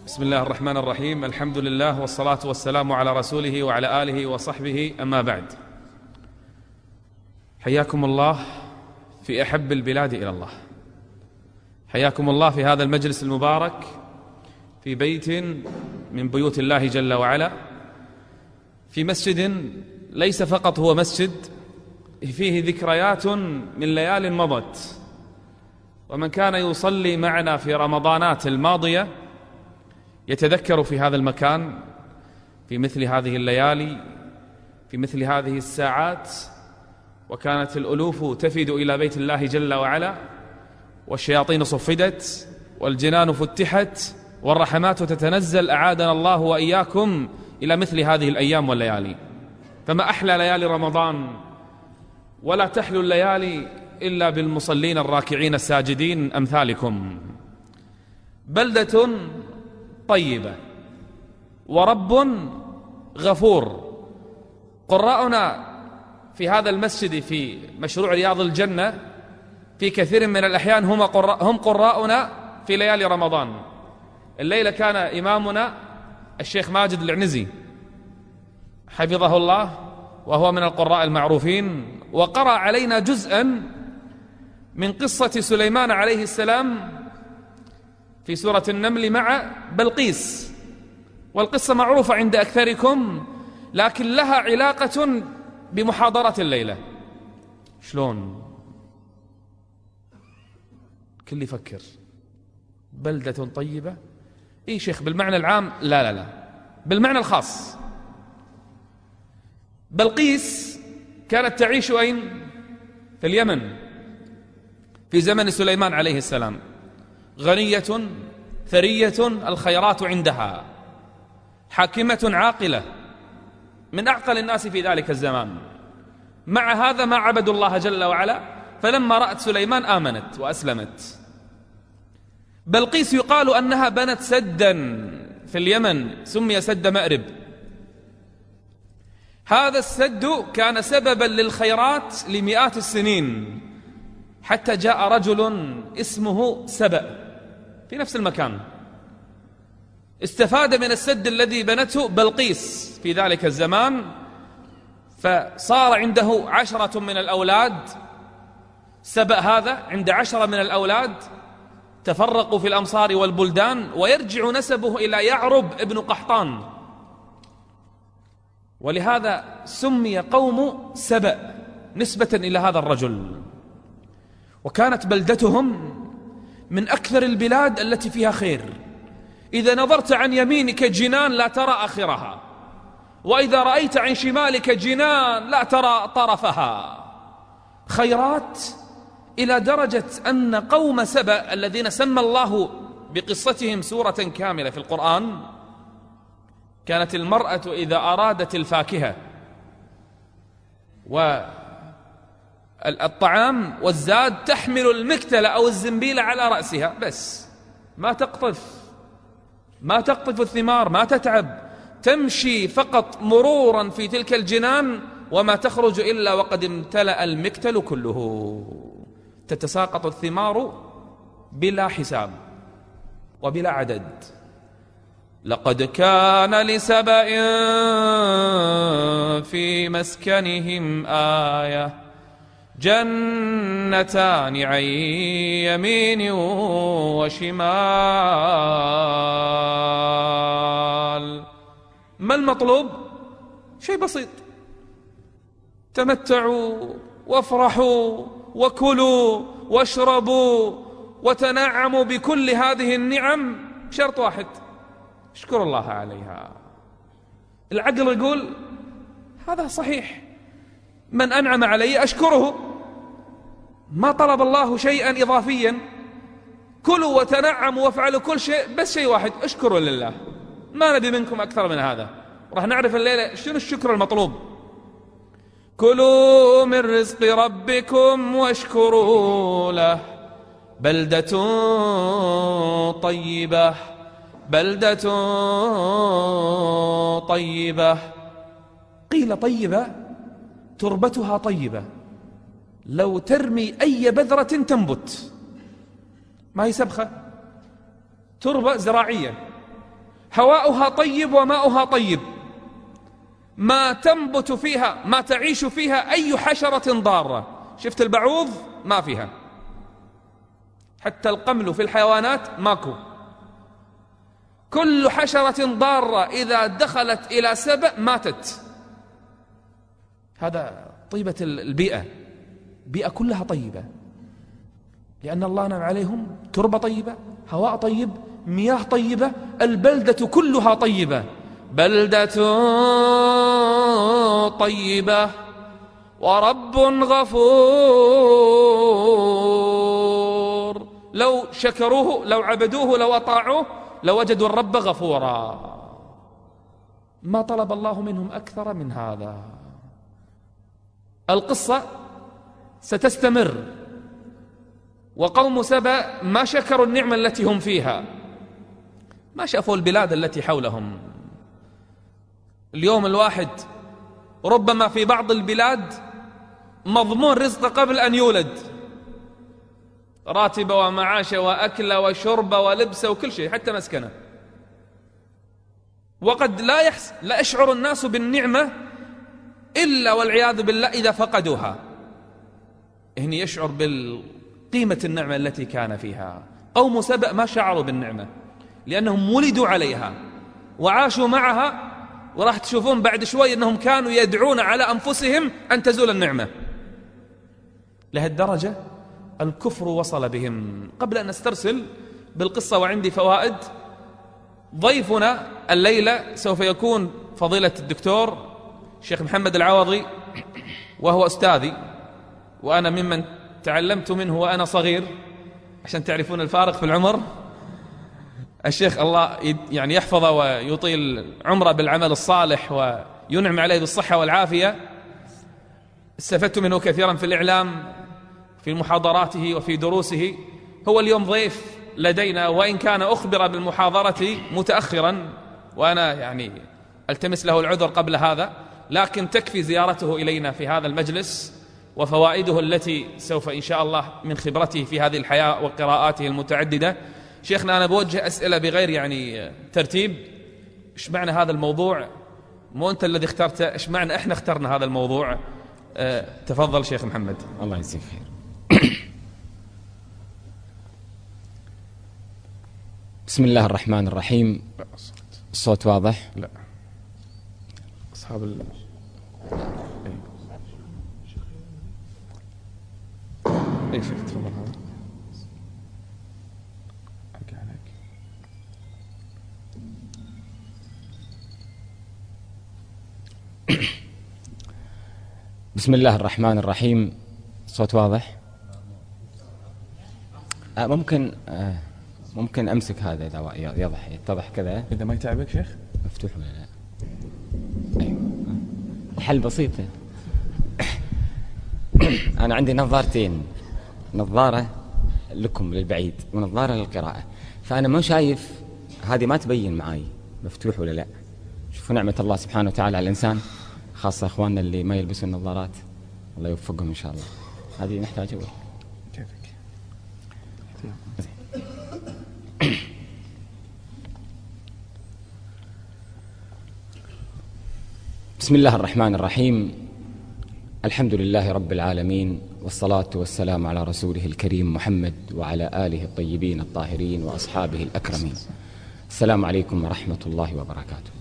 بسم الله الرحمن الرحيم. الحمد لله والصلاة والسلام على رسوله وعلى آله وصحبه، أما بعد. حياكم الله في أحب البلاد إلى الله، حياكم الله في هذا المجلس المبارك في بيت من بيوت الله جل وعلا، في مسجد ليس فقط هو مسجد، فيه ذكريات من ليال مضت. ومن كان يصلي معنا في رمضانات الماضية يتذكر في هذا المكان، في مثل هذه الليالي، في مثل هذه الساعات، وكانت الألوف تفد إلى بيت الله جل وعلا، والشياطين صفدت، والجنان فتحت، والرحمات تتنزل، أعادنا الله وإياكم إلى مثل هذه الأيام والليالي. فما أحلى ليالي رمضان، ولا تحلو الليالي إلا بالمصلين الراكعين الساجدين أمثالكم. بلدة طيبة ورب غفور. قراءنا في هذا المسجد في مشروع رياض الجنة في كثير من الأحيان هم قراءنا في ليالي رمضان. الليلة كان إمامنا الشيخ ماجد العنزي حفظه الله، وهو من القراء المعروفين، وقرأ علينا جزءا من قصة سليمان عليه السلام في سورة النمل مع بلقيس. والقصة معروفة عند أكثركم، لكن لها علاقة بمحاضرة الليلة. شلون؟ كل يفكر بلدة طيبة، إيه شيخ بالمعنى العام؟ لا، بالمعنى الخاص. بلقيس كانت تعيش أين؟ في اليمن في زمن سليمان عليه السلام، غنية ثرية، الخيرات عندها، حاكمة عاقلة، من أعقل الناس في ذلك الزمان. مع هذا ما عبدوا الله جل وعلا، فلما رأت سليمان آمنت وأسلمت. بلقيس يقال أنها بنت سدا في اليمن سمي سد مأرب. هذا السد كان سببا للخيرات لمئات السنين، حتى جاء رجل اسمه سبأ في نفس المكان، استفاد من السد الذي بنته بلقيس في ذلك الزمان، فصار عنده 10 من الأولاد. سبأ هذا عند 10 من الأولاد، تفرقوا في الأمصار والبلدان، ويرجع نسبه إلى يعرب ابن قحطان، ولهذا سمي قوم سبأ نسبة إلى هذا الرجل. وكانت بلدتهم من أكثر البلاد التي فيها خير. إذا نظرت عن يمينك جنان لا ترى آخرها، وإذا رأيت عن شمالك جنان لا ترى طرفها. خيرات إلى درجة أن قوم سبأ الذين سمى الله بقصتهم سورة كاملة في القرآن، كانت المرأة إذا أرادت الفاكهة والطعام والزاد تحمل المكتل أو الزنبيل على رأسها، بس ما تقطف الثمار، ما تتعب، تمشي فقط مرورا في تلك الجنان، وما تخرج إلا وقد امتلأ المكتل كله. تتساقط الثمار بلا حساب وبلا عدد. لقد كان لسبأ في مسكنهم آية، جنتان عن يمين وشمال. ما المطلوب؟ شيء بسيط: تمتعوا وافرحوا وكلوا واشربوا وتنعموا بكل هذه النعم، شرط واحد: اشكروا الله عليها. العقل يقول هذا صحيح، من أنعم علي أشكره. ما طلب الله شيئا إضافيا: كلوا وتنعموا وافعلوا كل شيء، بس شيء واحد: اشكروا لله. ما نبي منكم أكثر من هذا. راح نعرف الليلة شنو الشكر المطلوب. كلوا من رزق ربكم واشكروا له، بلدة طيبة، بلدة طيبة. قيل طيبة تربتها طيبة، لو ترمي أي بذرة تنبت، ما هي سبخة، تربة زراعية. هواؤها طيب وماؤها طيب، ما تنبت فيها ما تعيش فيها أي حشرة ضارة. شفت البعوض ما فيها، حتى القمل في الحيوانات ماكو. كل حشرة ضارة إذا دخلت إلى سبأ ماتت. هذا طيبة البيئة، بيئة كلها طيبة، لأن الله نعم عليهم تربة طيبة، هواء طيب، مياه طيبة، البلدة كلها طيبة. بلدة طيبة ورب غفور، لو شكروه، لو عبدوه، لو أطاعوه لوجدوا الرب غفورا. ما طلب الله منهم أكثر من هذا. القصة ستستمر، وقوم سبأ ما شكروا النعمة التي هم فيها، ما شافوا البلاد التي حولهم. اليوم الواحد ربما في بعض البلاد مضمون رزقه قبل أن يولد، راتبه ومعاشه وأكله وشربه ولبسه وكل شيء، حتى مسكنه. وقد لا يشعر الناس بالنعمة إلا والعياذ بالله إذا فقدوها. هني يشعر بالقيمة النعمة التي كان فيها. قوم سبأ ما شعروا بالنعمة لأنهم ولدوا عليها وعاشوا معها، وراح تشوفون بعد شوي أنهم كانوا يدعون على أنفسهم أن تزول النعمة. لهالدرجة الكفر وصل بهم. قبل أن نسترسل بالقصة وعندي فوائد، ضيفنا الليلة سوف يكون فضيلة الدكتور الشيخ محمد العوضي، وهو أستاذي وأنا ممن تعلمت منه وأنا صغير، عشان تعرفون الفارق في العمر. الشيخ الله يعني يحفظه ويطيل عمره بالعمل الصالح وينعم عليه بالصحة والعافية. استفدت منه كثيرا في الإعلام، في محاضراته وفي دروسه. هو اليوم ضيف لدينا، وإن كان أخبر بالمحاضرة متأخرا وأنا يعني ألتمس له العذر قبل هذا، لكن تكفي زيارته إلينا في هذا المجلس وفوائده التي سوف إن شاء الله من خبرته في هذه الحياة وقراءاته المتعددة. شيخنا أنا بوجه أسئلة بغير يعني ترتيب. إيش معنى هذا الموضوع؟ مو أنت الذي اخترته، إيش معنى إحنا اخترنا هذا الموضوع؟ تفضل شيخ محمد. الله يجزيك خير. بسم الله الرحمن الرحيم. الصوت واضح؟ لا أصحاب أي شيخ تفضل. هذا حكي عليك. بسم الله الرحمن الرحيم. الصوت واضح؟ ممكن أمسك هذا إذا يتضح كذا. إذا ما يتعبك شيخ؟ مفتوح ولا لا؟ أيوة. الحل بسيط. أنا عندي نظارتين، نظارة لكم للبعيد ونظارة للقراءة، فأنا ما شايف هذه، ما تبين معاي مفتوح ولا لا. شوفوا نعمة الله سبحانه وتعالى على الإنسان، خاصة أخواننا اللي ما يلبسوا النظارات، الله يوفقهم إن شاء الله. هذه نحتاجها ولا كيفك؟ بسم الله الرحمن الرحيم. الحمد لله رب العالمين، والصلاة والسلام على رسوله الكريم محمد وعلى آله الطيبين الطاهرين وأصحابه الأكرمين. السلام عليكم ورحمة الله وبركاته.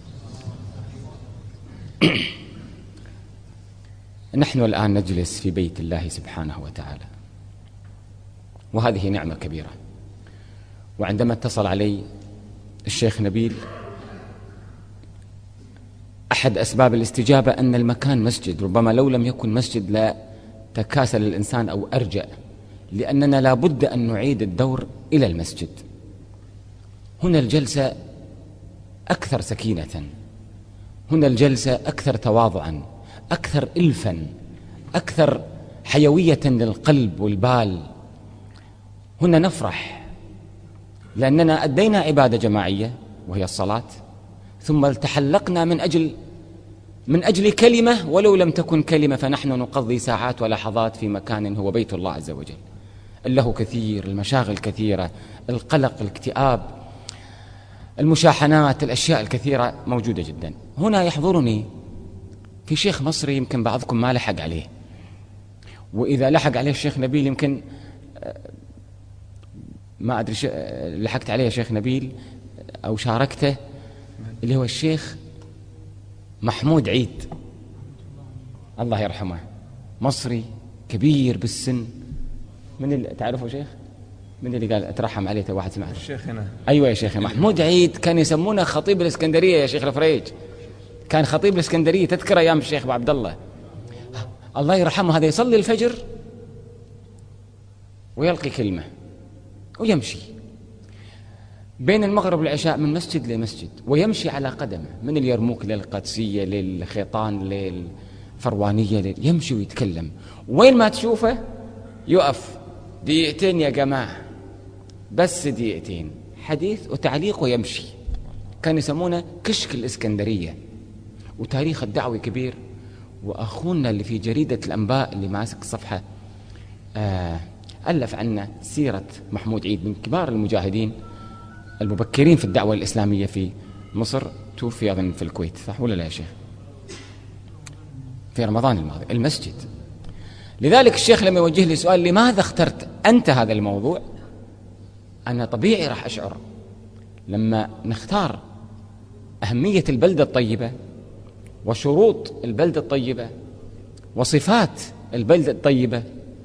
نحن الآن نجلس في بيت الله سبحانه وتعالى، وهذه نعمة كبيرة. وعندما اتصل علي الشيخ نبيل، أحد أسباب الاستجابة أن المكان مسجد، ربما لو لم يكن مسجد لا تكاسل الإنسان أو أرجأ، لأننا لا بد أن نعيد الدور إلى المسجد. هنا الجلسة أكثر سكينة، هنا الجلسة أكثر تواضعا، أكثر إلفا، أكثر حيوية للقلب والبال. هنا نفرح لأننا أدينا عبادة جماعية وهي الصلاة، ثم تحلقنا من أجل كلمة، ولو لم تكن كلمة فنحن نقضي ساعات ولحظات في مكان هو بيت الله عز وجل. له كثير، المشاغل كثيرة، القلق، الاكتئاب، المشاحنات، الأشياء الكثيرة موجودة جدا. هنا يحضرني في شيخ مصري يمكن بعضكم ما لحق عليه، وإذا لحق عليه الشيخ نبيل يمكن ما أدري لحقت عليه شيخ نبيل أو شاركته، اللي هو الشيخ محمود عيد، الله يرحمه، مصري كبير بالسن. من اللي تعرفه شيخ؟ من اللي قال اترحم عليه واحد سمعه؟ شيخنا. أيوة يا شيخ محمود عيد، كان يسمونه خطيب الإسكندرية يا شيخ الفريج، كان خطيب الإسكندرية، تذكر أيام الشيخ أبو عبد الله الله يرحمه. هذا يصلي الفجر ويلقي كلمة ويمشي بين المغرب والعشاء من مسجد لمسجد، ويمشي على قدمه من اليرموك للقادسية للخيطان للفروانية يمشي ويتكلم. وين ما تشوفه يقف دقيقتين يا جماعة، بس دقيقتين حديث وتعليق ويمشي. كان يسمونه كشك الإسكندرية، وتاريخ الدعوي كبير. وأخونا اللي في جريدة الأنباء اللي ماسك الصفحة ألف عنا سيرة محمود عيد، من كبار المجاهدين المبكرين في الدعوة الإسلامية في مصر، توفي أظن في الكويت، صح ولا لا يا شيخ؟ في رمضان الماضي. المسجد. لذلك الشيخ لما يوجه لي سؤال لماذا اخترت أنت هذا الموضوع، أنا طبيعي راح أشعر لما نختار أهمية البلدة الطيبة وشروط البلدة الطيبة وصفات البلدة الطيبة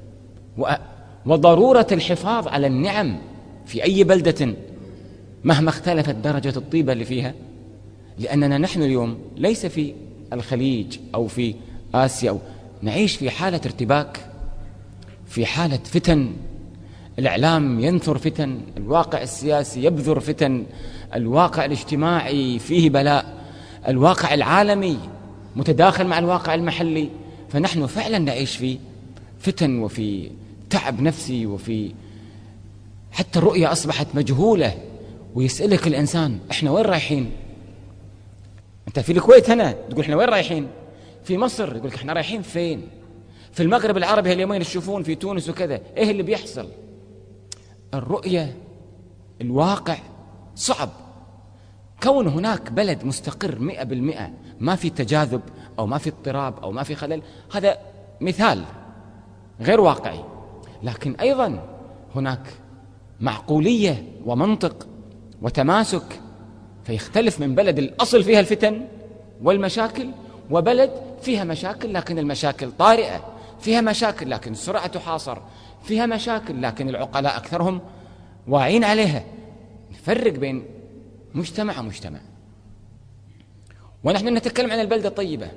وضرورة الحفاظ على النعم في أي بلدة مهما اختلفت درجة الطيبة اللي فيها. لأننا نحن اليوم ليس في الخليج أو في آسيا أو نعيش في حالة ارتباك، في حالة فتن، الإعلام ينثر فتن، الواقع السياسي يبذر فتن، الواقع الاجتماعي فيه بلاء، الواقع العالمي متداخل مع الواقع المحلي. فنحن فعلا نعيش في فتن وفي تعب نفسي، وفي حتى الرؤية أصبحت مجهولة. ويسألك الإنسان إحنا وين رايحين؟ أنت في الكويت هنا تقول إحنا وين رايحين؟ في مصر يقول لك إحنا رايحين فين؟ في المغرب العربي هاليومين تشوفون في تونس وكذا، إيه اللي بيحصل؟ الرؤية الواقع صعب. كون هناك بلد مستقر 100% ما في تجاذب أو ما في اضطراب أو ما في خلل، هذا مثال غير واقعي. لكن أيضا هناك معقولية ومنطق وتماسك، فيختلف من بلد الأصل فيها الفتن والمشاكل، وبلد فيها مشاكل لكن المشاكل طارئة، فيها مشاكل لكن السرعة تحاصر، فيها مشاكل لكن العقلاء أكثرهم واعين عليها. نفرق بين مجتمع ومجتمع. ونحن نتكلم عن البلدة الطيبة،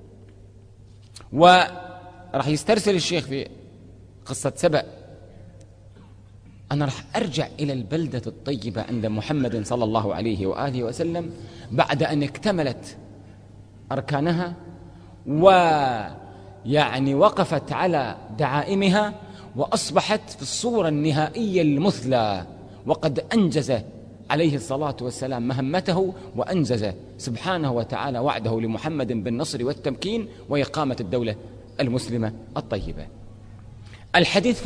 وراح يسترسل الشيخ في قصة سبأ. أنا راح أرجع إلى البلدة الطيبة عند محمد صلى الله عليه وآله وسلم بعد أن اكتملت أركانها ويعني وقفت على دعائمها وأصبحت في الصورة النهائية المثلى، وقد أنجز عليه الصلاة والسلام مهمته، وأنجز سبحانه وتعالى وعده لمحمد بالنصر والتمكين وإقامة الدولة المسلمة الطيبة. الحديث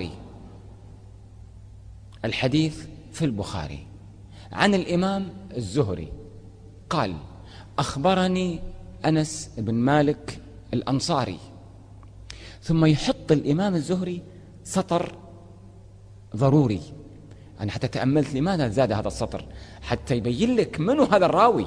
في البخاري عن الإمام الزهري قال: أخبرني أنس بن مالك الأنصاري. ثم يحط الإمام الزهري سطر ضروري. أنا حتى تأملت لماذا زاد هذا السطر، حتى يبين لك منو هذا الراوي.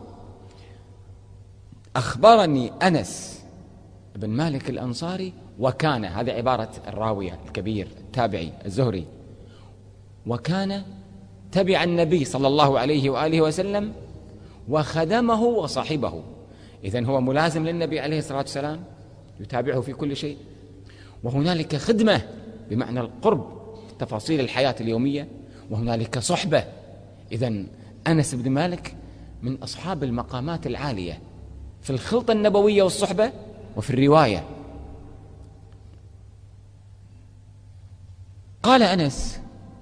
أخبرني أنس بن مالك الأنصاري، وكان، هذه عبارة الراوي الكبير التابعي الزهري، وكان تبع النبي صلى الله عليه وآله وسلم وخدمه وصاحبه. إذن هو ملازم للنبي عليه الصلاة والسلام، يتابعه في كل شيء، وهنالك خدمة بمعنى القرب في تفاصيل الحياة اليومية، وهنالك صحبة. إذن أنس بن مالك من أصحاب المقامات العالية في الخلطة النبوية والصحبة وفي الرواية. قال أنس: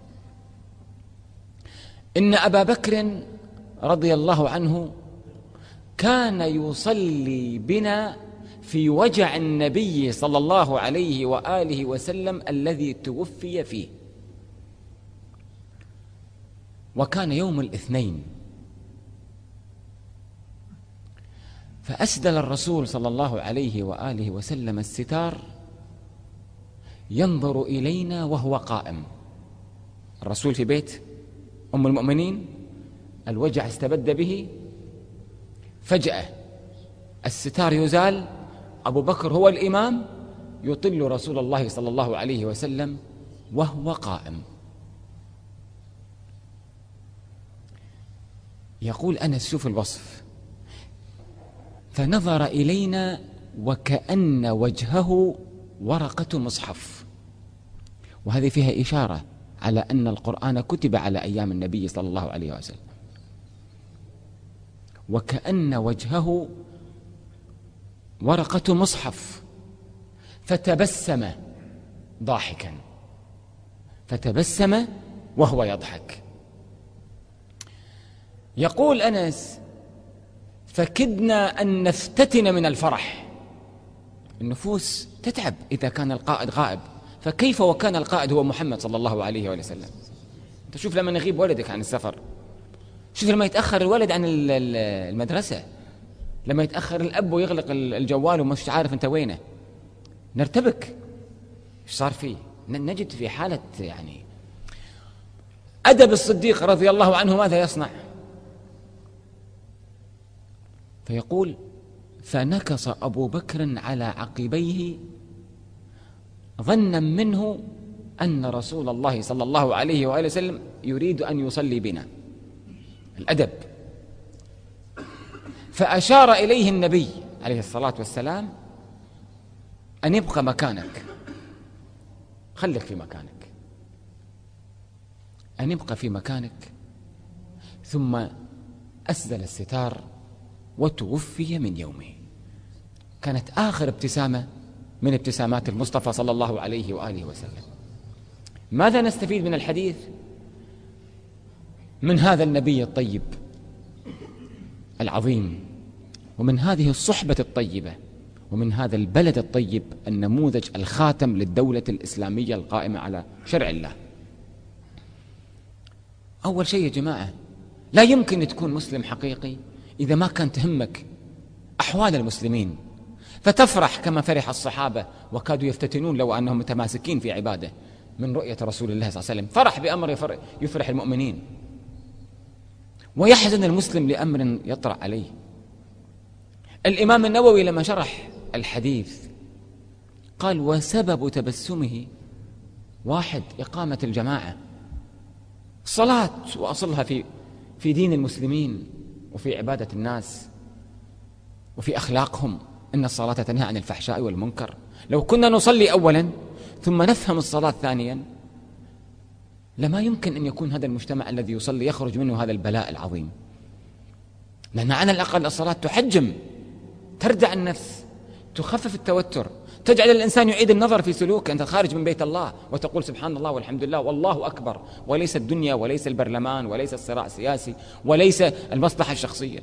إن أبا بكر رضي الله عنه كان يصلي بنا في وجع النبي صلى الله عليه وآله وسلم الذي توفي فيه، وكان يوم الاثنين فأسدل الرسول صلى الله عليه وآله وسلم الستار ينظر إلينا وهو قائم. الرسول في بيت أم المؤمنين، الوجع استبد به، فجأة الستار يزال، أبو بكر هو الإمام يطل رسول الله صلى الله عليه وسلم وهو قائم. يقول أنس، شوف الوصف: فنظر إلينا وكأن وجهه ورقة مصحف. وهذه فيها إشارة على أن القرآن كتب على أيام النبي صلى الله عليه وسلم. وكأن وجهه ورقة مصحف، فتبسم ضاحكا، فتبسم وهو يضحك. يقول أنس: فكدنا أن نفتتن من الفرح. النفوس تتعب إذا كان القائد غائب، فكيف وكان القائد هو محمد صلى الله عليه وسلم؟ أنت شوف لما يغيب ولدك عن السفر، شوف لما يتأخر الولد عن المدرسة، لما يتأخر الأب ويغلق الجوال ومش عارف أنت وينه، نرتبك. إيش صار فيه؟ نجد في حالة يعني أدب الصديق رضي الله عنه ماذا يصنع؟ فيقول: فنكص أبو بكر على عقبيه ظنا منه أن رسول الله صلى الله عليه وآله وسلم يريد أن يصلي بنا. الأدب. فأشار إليه النبي عليه الصلاة والسلام أن يبقى مكانك، خليك في مكانك، أن يبقى في مكانك. ثم أسدل الستار وتوفي من يومه. كانت آخر ابتسامة من ابتسامات المصطفى صلى الله عليه وآله وسلم. ماذا نستفيد من الحديث؟ من هذا النبي الطيب العظيم، ومن هذه الصحبة الطيبة، ومن هذا البلد الطيب، النموذج الخاتم للدولة الإسلامية القائمة على شرع الله. أول شيء يا جماعة، لا يمكن تكون مسلم حقيقي إذا ما كان تهمك أحوال المسلمين، فتفرح كما فرح الصحابة وكادوا يفتتنون لو أنهم متماسكين في عبادة من رؤية رسول الله صلى الله عليه وسلم. فرح بأمر يفرح المؤمنين، ويحزن المسلم لأمر يطرأ عليه. الإمام النووي لما شرح الحديث قال: وسبب تبسمه واحد، إقامة الجماعة، صلاة وأصلها في دين المسلمين وفي عبادة الناس وفي أخلاقهم. إن الصلاة تنهى عن الفحشاء والمنكر. لو كنا نصلي أولا ثم نفهم الصلاة ثانيا، لما يمكن أن يكون هذا المجتمع الذي يصلي يخرج منه هذا البلاء العظيم. لأن على الأقل الصلاة تحجم، تردع النفس، تخفف التوتر، تجعل الإنسان يعيد النظر في سلوكه. أنت خارج من بيت الله وتقول سبحان الله والحمد لله والله أكبر، وليس الدنيا وليس البرلمان وليس الصراع السياسي وليس المصلحة الشخصية.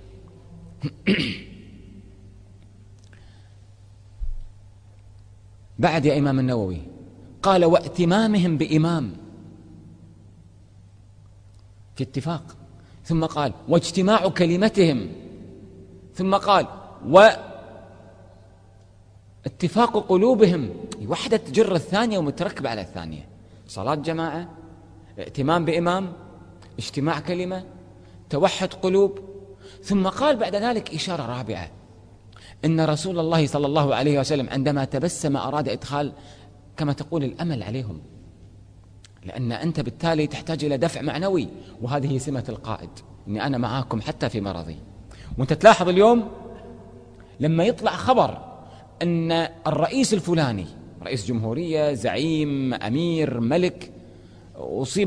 بعد يا إمام النووي قال: واتمامهم بإمام، في اتفاق. ثم قال: واجتماع كلمتهم. ثم قال: واتفاق قلوبهم. وحدة تجر الثانية ومتركبة على الثانية. صلاة جماعة، ائتمام بإمام، اجتماع كلمة، توحد قلوب. ثم قال بعد ذلك إشارة رابعة: إن رسول الله صلى الله عليه وسلم عندما تبسم أراد إدخال كما تقول الأمل عليهم، لأن أنت بالتالي تحتاج إلى دفع معنوي، وهذه سمة القائد، إني أنا معاكم حتى في مرضي. وأنت تلاحظ اليوم لما يطلع خبر أن الرئيس الفلاني، رئيس جمهورية، زعيم، أمير، ملك، أصيب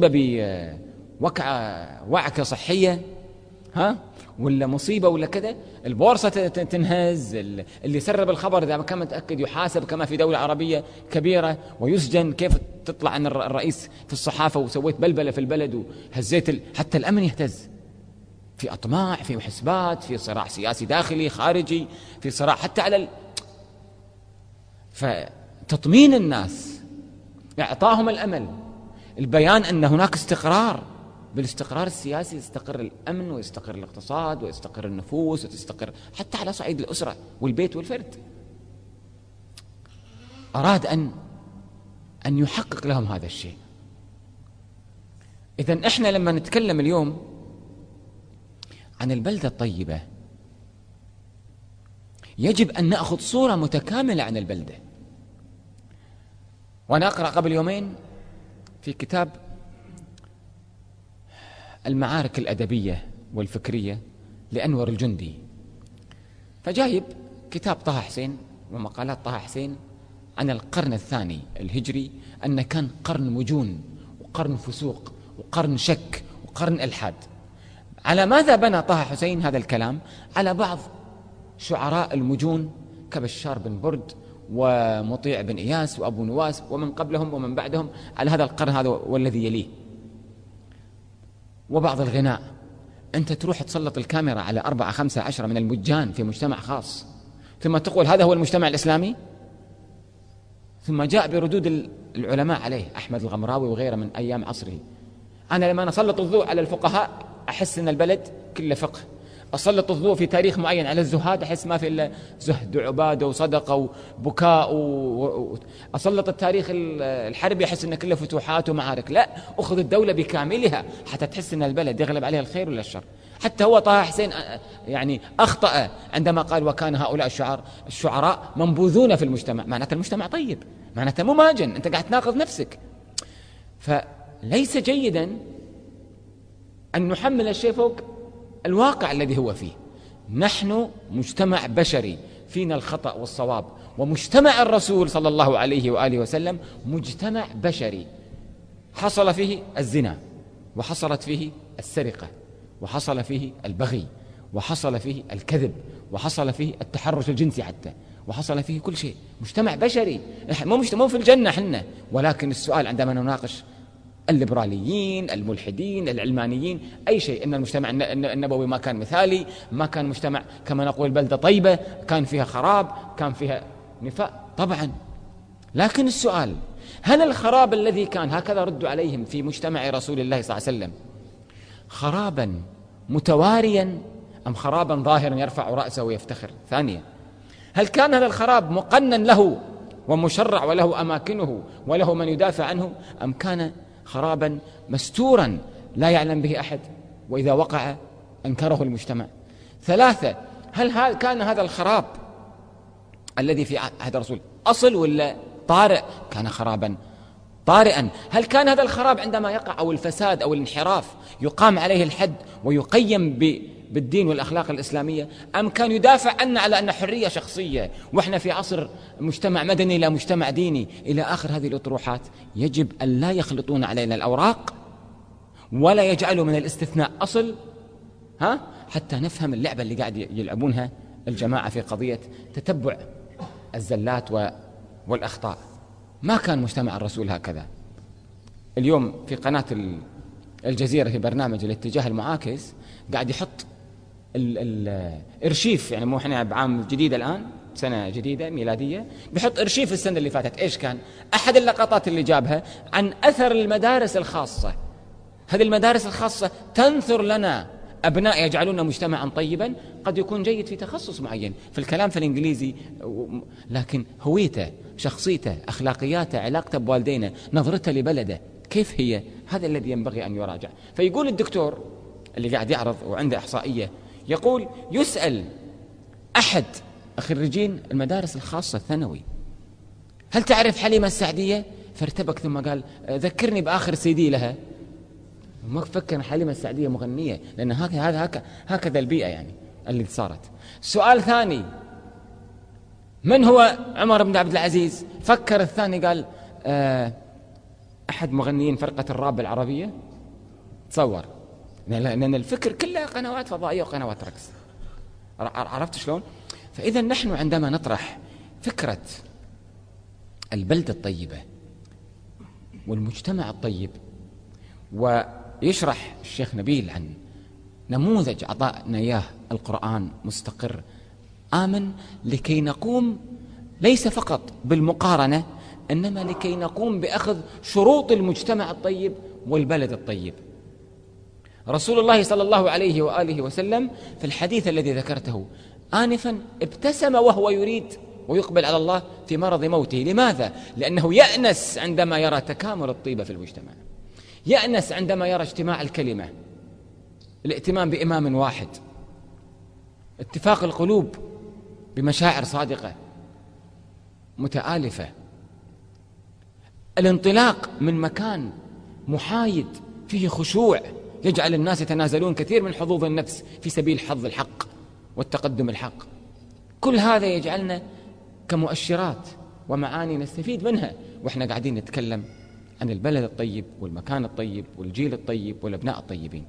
وعكة صحية، ولا مصيبة ولا كذا، البورصة تنهز. اللي سرب الخبر إذا ما كان متأكد يحاسب كما في دولة عربية كبيرة ويسجن. كيف تطلع عن الرئيس في الصحافة وسويت بلبلة في البلد وهزيت حتى الأمن يهتز، في أطماع، في حسبات، في صراع سياسي داخلي خارجي، في صراع حتى على فتطمين الناس، إعطاهم الأمل، البيان أن هناك استقرار بالاستقرار السياسي يستقر الأمن ويستقر الاقتصاد ويستقر النفوس وتستقر حتى على صعيد الأسرة والبيت والفرد. أراد أن يحقق لهم هذا الشيء. إذن إحنا لما نتكلم اليوم عن البلدة الطيبة يجب أن نأخذ صورة متكاملة عن البلدة. وأنا أقرأ قبل يومين في كتاب المعارك الأدبية والفكرية لأنور الجندي، فجايب كتاب طه حسين ومقالات طه حسين عن القرن الثاني الهجري، أن كان قرن مجون وقرن فسوق وقرن شك وقرن إلحاد. على ماذا بنى طه حسين هذا الكلام؟ على بعض شعراء المجون كبشار بن برد ومطيع بن إياس وأبو نواس ومن قبلهم ومن بعدهم على هذا القرن هذا والذي يليه، وبعض الغناء. أنت تروح تسلط الكاميرا على 4 5 10 من المجان في مجتمع خاص ثم تقول هذا هو المجتمع الإسلامي. ثم جاء بردود العلماء عليه، أحمد الغمراوي وغيره من أيام عصره. أنا لما نسلط الضوء على الفقهاء أحس أن البلد كله فقه، أسلط الضوء في تاريخ معين على الزهاد أحس ما في إلا زهد وعبادة وصدقة وبكاء أسلط التاريخ الحربي أحس أن كله فتوحات ومعارك. لا، أخذ الدولة بكاملها حتى تحس أن البلد يغلب عليها الخير ولا الشر. حتى هو طه حسين يعني أخطأ عندما قال وكان هؤلاء الشعراء منبوذون في المجتمع. معناته المجتمع طيب، معناته مماجن، أنت قاعد تناقض نفسك. فليس جيدا أن نحمل الشيء فوق الواقع الذي هو فيه. نحن مجتمع بشري فينا الخطأ والصواب، ومجتمع الرسول صلى الله عليه وآله وسلم مجتمع بشري حصل فيه الزنا، وحصلت فيه السرقة، وحصل فيه البغي، وحصل فيه الكذب، وحصل فيه التحرش الجنسي حتى، وحصل فيه كل شيء. مجتمع بشري، مو في الجنة حنا. ولكن السؤال عندما نناقش الليبراليين، الملحدين، العلمانيين، أي شيء، إن المجتمع النبوي ما كان مثالي، ما كان مجتمع كما نقول بلدة طيبة، كان فيها خراب، كان فيها نفاق طبعا. لكن السؤال، هل الخراب الذي كان هكذا ردوا عليهم في مجتمع رسول الله صلى الله عليه وسلم خرابا متواريا أم خرابا ظاهرا يرفع رأسه ويفتخر؟ ثانيا، هل كان هذا الخراب مقنن له ومشرع وله أماكنه وله من يدافع عنه، أم كان خرابا مستورا لا يعلم به أحد وإذا وقع أنكره المجتمع؟ ثلاثة، هل كان هذا الخراب الذي في عهد الرسول أصل ولا طارئ؟ كان خرابا طارئا. هل كان هذا الخراب عندما يقع أو الفساد أو الانحراف يقام عليه الحد ويقيم بالدين والأخلاق الإسلامية، أم كان يدافع عنا على أن حرية شخصية وإحنا في عصر مجتمع مدني لا مجتمع ديني إلى آخر هذه الأطروحات؟ يجب أن لا يخلطون علينا الأوراق ولا يجعلوا من الاستثناء أصل، حتى نفهم اللعبة اللي قاعد يلعبونها الجماعة في قضية تتبع الزلات والأخطاء. ما كان مجتمع الرسول هكذا. اليوم في قناة الجزيرة في برنامج الاتجاه المعاكس قاعد يحط الارشيف، يعني مو احنا بعام جديد الآن، سنة جديدة ميلادية، بيحط ارشيف السنة اللي فاتت. ايش كان احد اللقطات اللي جابها؟ عن اثر المدارس الخاصة. هذه المدارس الخاصة تنثر لنا أبناء يجعلون مجتمعا طيبا، قد يكون جيد في تخصص معين، في الكلام في الإنجليزي، لكن هويته، شخصيته، أخلاقياته، علاقته بوالدينه، نظرته لبلده كيف هي، هذا الذي ينبغي أن يراجع. فيقول الدكتور اللي قاعد يعرض وعنده إحصائية، يقول يسأل أحد خريجين المدارس الخاصة الثانوي هل تعرف حليمة السعدية؟ فارتبك ثم قال ذكرني بآخر سيدي لها. ما فكر حليمة السعدية مغنية، لأن هكذا البيئة يعني اللي صارت. سؤال ثاني، من هو عمر بن عبد العزيز؟ فكر الثاني قال أحد مغنيين فرقة الراب العربية. تصور، لأن الفكر كله قنوات فضائية وقنوات رقص. عرفت شلون؟ فإذا نحن عندما نطرح فكرة البلدة الطيبة والمجتمع الطيب، ويشرح الشيخ نبيل عن نموذج أعطانا إياه القرآن مستقر آمن، لكي نقوم ليس فقط بالمقارنة، إنما لكي نقوم بأخذ شروط المجتمع الطيب والبلد الطيب. رسول الله صلى الله عليه وآله وسلم في الحديث الذي ذكرته آنفا ابتسم وهو يريد ويقبل على الله في مرض موته. لماذا؟ لأنه يأنس عندما يرى تكامل الطيبة في المجتمع، يأنس عندما يرى اجتماع الكلمة، الائتمام بإمام واحد، اتفاق القلوب بمشاعر صادقة متآلفة، الانطلاق من مكان محايد فيه خشوع يجعل الناس يتنازلون كثير من حظوظ النفس في سبيل حظ الحق والتقدم الحق. كل هذا يجعلنا كمؤشرات ومعاني نستفيد منها وإحنا قاعدين نتكلم عن البلد الطيب والمكان الطيب والجيل الطيب والأبناء الطيبين.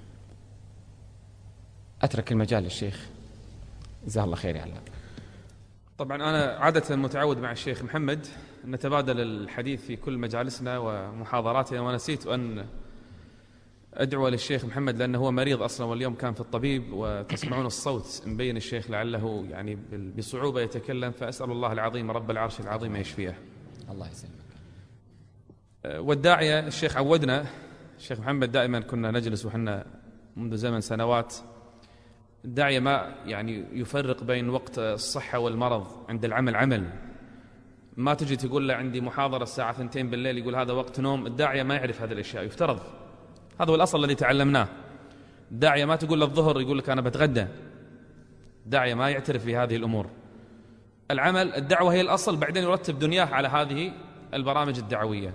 أترك المجال للشيخ، جزاه الله خير يا علام. طبعا أنا عادة متعود مع الشيخ محمد أن نتبادل الحديث في كل مجالسنا ومحاضراتنا، ونسيت أن أدعو للشيخ محمد لأنه هو مريض أصلا واليوم كان في الطبيب، وتسمعون الصوت مبين الشيخ لعله يعني بصعوبة يتكلم، فأسأل الله العظيم رب العرش العظيم يشفيه. الله يسلمك. والداعية الشيخ عودنا، الشيخ محمد دائما كنا نجلس وحنا منذ زمن سنوات، الداعية ما يعني يفرق بين وقت الصحة والمرض. عند العمل عمل، ما تجي تقول له عندي محاضرة الساعة 2 بالليل يقول هذا وقت نوم. الداعية ما يعرف هذه الأشياء، يفترض هذا هو الأصل الذي تعلمناه. الداعية ما تقول له الظهر يقول لك أنا بتغدى، الداعية ما يعترف بهذه الأمور. العمل الدعوة هي الأصل، بعدين يرتب دنياه على هذه البرامج الدعوية.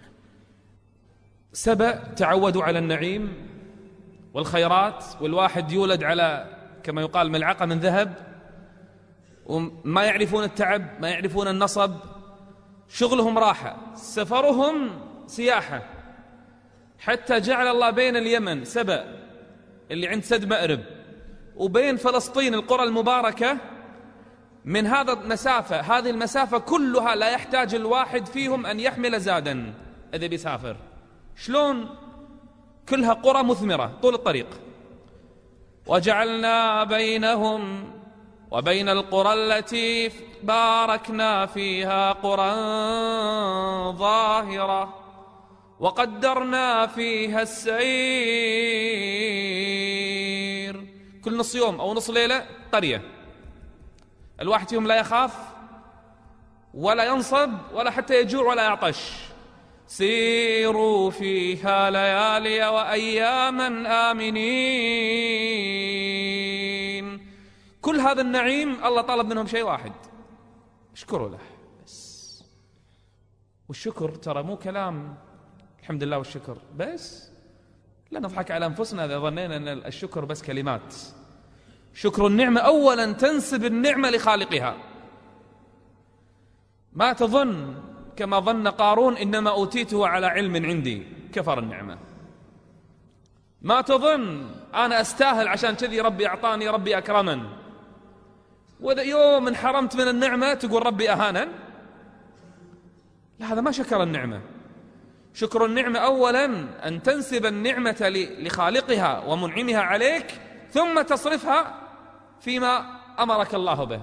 سبأ تعودوا على النعيم والخيرات، والواحد يولد على كما يقال ملعقة من ذهب، وما يعرفون التعب، ما يعرفون النصب، شغلهم راحة، سفرهم سياحة، حتى جعل الله بين اليمن سبأ اللي عند سد مأرب وبين فلسطين القرى المباركة من هذا المسافة، هذه المسافة كلها لا يحتاج الواحد فيهم أن يحمل زادا إذا بيسافر. شلون؟ كلها قرى مثمرة طول الطريق. وجعلنا بينهم وبين القرى التي باركنا فيها قرى ظاهرة وقدرنا فيها السير. كل نص يوم أو نص ليلة قرية، الواحد فيهم لا يخاف ولا ينصب ولا حتى يجوع ولا يعطش. سيروا فيها ليالي وأياما آمنين. كل هذا النعيم الله طلب منهم شيء واحد، اشكروا له بس. والشكر ترى مو كلام الحمد لله والشكر بس، لا نضحك على أنفسنا إذا ظنينا أن الشكر بس كلمات. شكر النعمة أولا تنسب النعمة لخالقها، ما تظن كما ظن قارون إنما أوتيته على علم عندي، كفر النعمة. ما تظن أنا أستاهل عشان كذي ربي أعطاني، ربي أكرمن، وإذا يوم انحرمت من النعمة تقول ربي أهانا. لا، هذا ما شكر النعمة. شكر النعمة أولا أن تنسب النعمة لخالقها ومنعمها عليك، ثم تصرفها فيما أمرك الله به.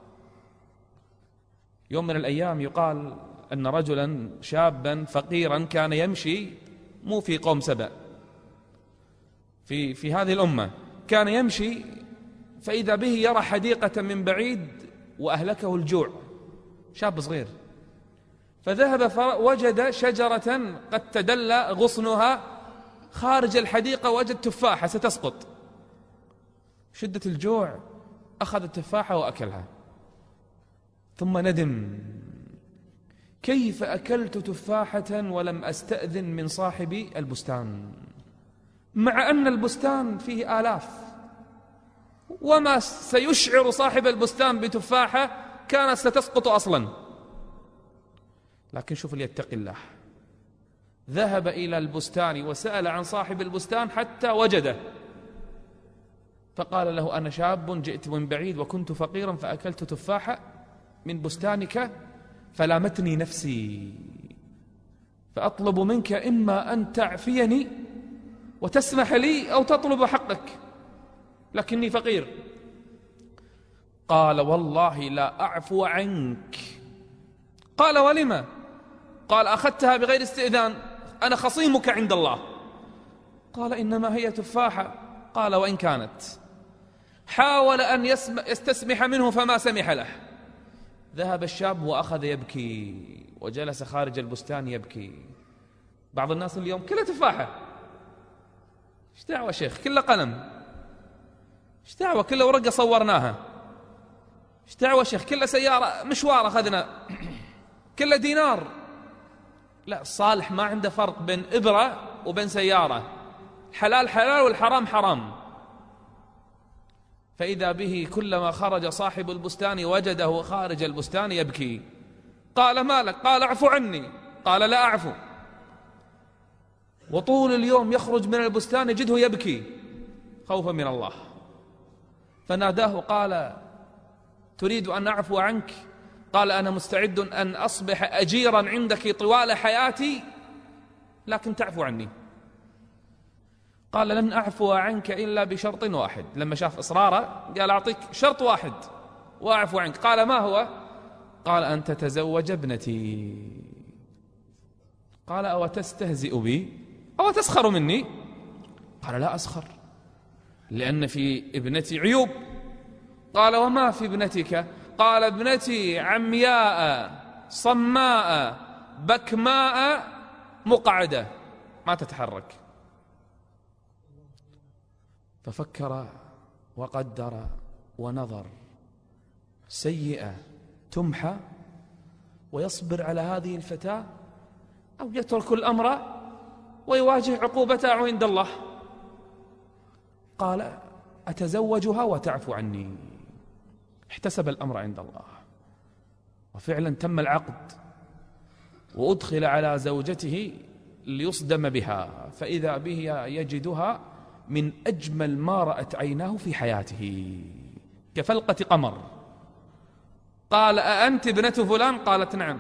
يوم من الأيام يقال أن رجلا شابا فقيرا كان يمشي، مو في قوم سبأ، في هذه الأمة، كان يمشي فإذا به يرى حديقة من بعيد وأهلكه الجوع، شاب صغير، فذهب فوجد شجرة قد تدلى غصنها خارج الحديقة، وجد تفاحة ستسقط، شدة الجوع أخذ التفاحة وأكلها، ثم ندم: كيف أكلت تفاحة ولم أستأذن من صاحب البستان، مع أن البستان فيه آلاف، وما سيشعر صاحب البستان بتفاحة كانت ستسقط أصلا. لكن شوف اللي يتقي الله، ذهب إلى البستان وسأل عن صاحب البستان حتى وجده، فقال له: أنا شاب جئت من بعيد وكنت فقيرا فأكلت تفاحة من بستانك فلامتني نفسي، فأطلب منك إما أن تعفيني وتسمح لي أو تطلب حقك، لكني فقير. قال: والله لا أعفو عنك. قال: ولما؟ قال: أخذتها بغير استئذان، أنا خصيمك عند الله. قال إنما هي تفاحة. قال وإن كانت. حاول أن يستسمح منه فما سمح له. ذهب الشاب وأخذ يبكي وجلس خارج البستان يبكي. بعض الناس اليوم كلها تفاحة، ايش دعوة شيخ، كلها قلم، ايش دعوة كلها ورقة صورناها، ايش دعوة شيخ كلها سيارة مشوار أخذنا، كلها دينار. لا، الصالح ما عنده فرق بين إبرة وبين سيارة، حلال حلال والحرام حرام. فإذا به كلما خرج صاحب البستان وجده خارج البستان يبكي. قال ما لك؟ قال اعفو عني. قال لا أعفو. وطول اليوم يخرج من البستان يجده يبكي خوفا من الله. فناداه قال تريد أن أعفو عنك؟ قال أنا مستعد أن أصبح أجيرا عندك طوال حياتي لكن تعفو عني. قال لن أعفو عنك إلا بشرط واحد. لما شاف إصراره قال أعطيك شرط واحد وأعفو عنك. قال ما هو؟ قال أن تتزوج ابنتي. قال أو تستهزئ بي أو تسخر مني؟ قال لا أسخر، لأن في ابنتي عيوب. قال وما في ابنتك؟ قال ابنتي عمياء صماء بكماء مقعدة ما تتحرك. ففكر وقدر ونظر، سيئة تمحى ويصبر على هذه الفتاة، أو يترك الأمر ويواجه عقوبته عند الله. قال أتزوجها وتعفو عني. احتسب الأمر عند الله، وفعلا تم العقد، وأدخل على زوجته ليصدم بها، فإذا به يجدها من أجمل ما رأت عيناه في حياته كفلقة قمر. قال أأنت ابنة فلان؟ قالت نعم.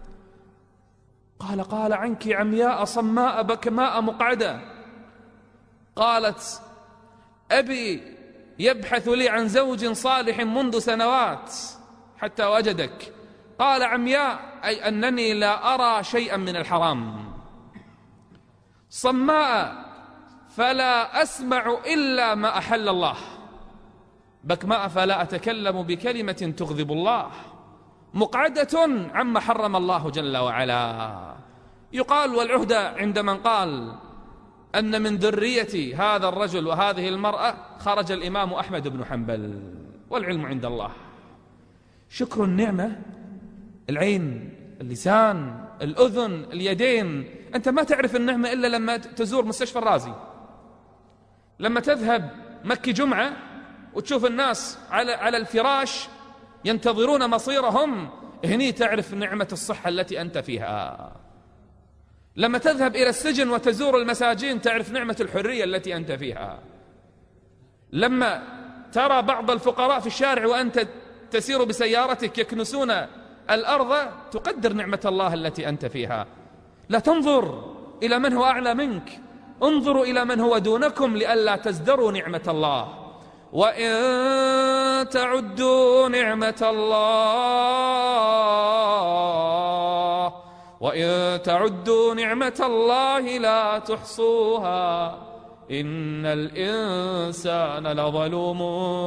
قال عنك عمياء صماء بكماء مقعدة. قالت أبي يبحث لي عن زوج صالح منذ سنوات حتى وجدك. قال عمياء أي أنني لا أرى شيئا من الحرام، صماء فلا أسمع إلا ما أحل الله، بكماء فلا أتكلم بكلمة تغضب الله، مقعدة عما حرم الله جل وعلا. يقال والعهدة عند من قال أن من ذرية هذا الرجل وهذه المرأة خرج الإمام أحمد بن حنبل، والعلم عند الله. شكر النعمة، العين، اللسان، الأذن، اليدين. أنت ما تعرف النعمة إلا لما تزور مستشفى الرازي، لما تذهب مكة جمعة وتشوف الناس على الفراش ينتظرون مصيرهم، هني تعرف نعمة الصحة التي أنت فيها. لما تذهب إلى السجن وتزور المساجين تعرف نعمة الحرية التي أنت فيها. لما ترى بعض الفقراء في الشارع وأنت تسير بسيارتك يكنسون الأرض تقدر نعمة الله التي أنت فيها. لا تنظر إلى من هو أعلى منك، انظروا إلى من هو دونكم لئلا تزدروا نعمة الله. وإن تعدوا نعمة الله لا تحصوها إن الإنسان لظلوم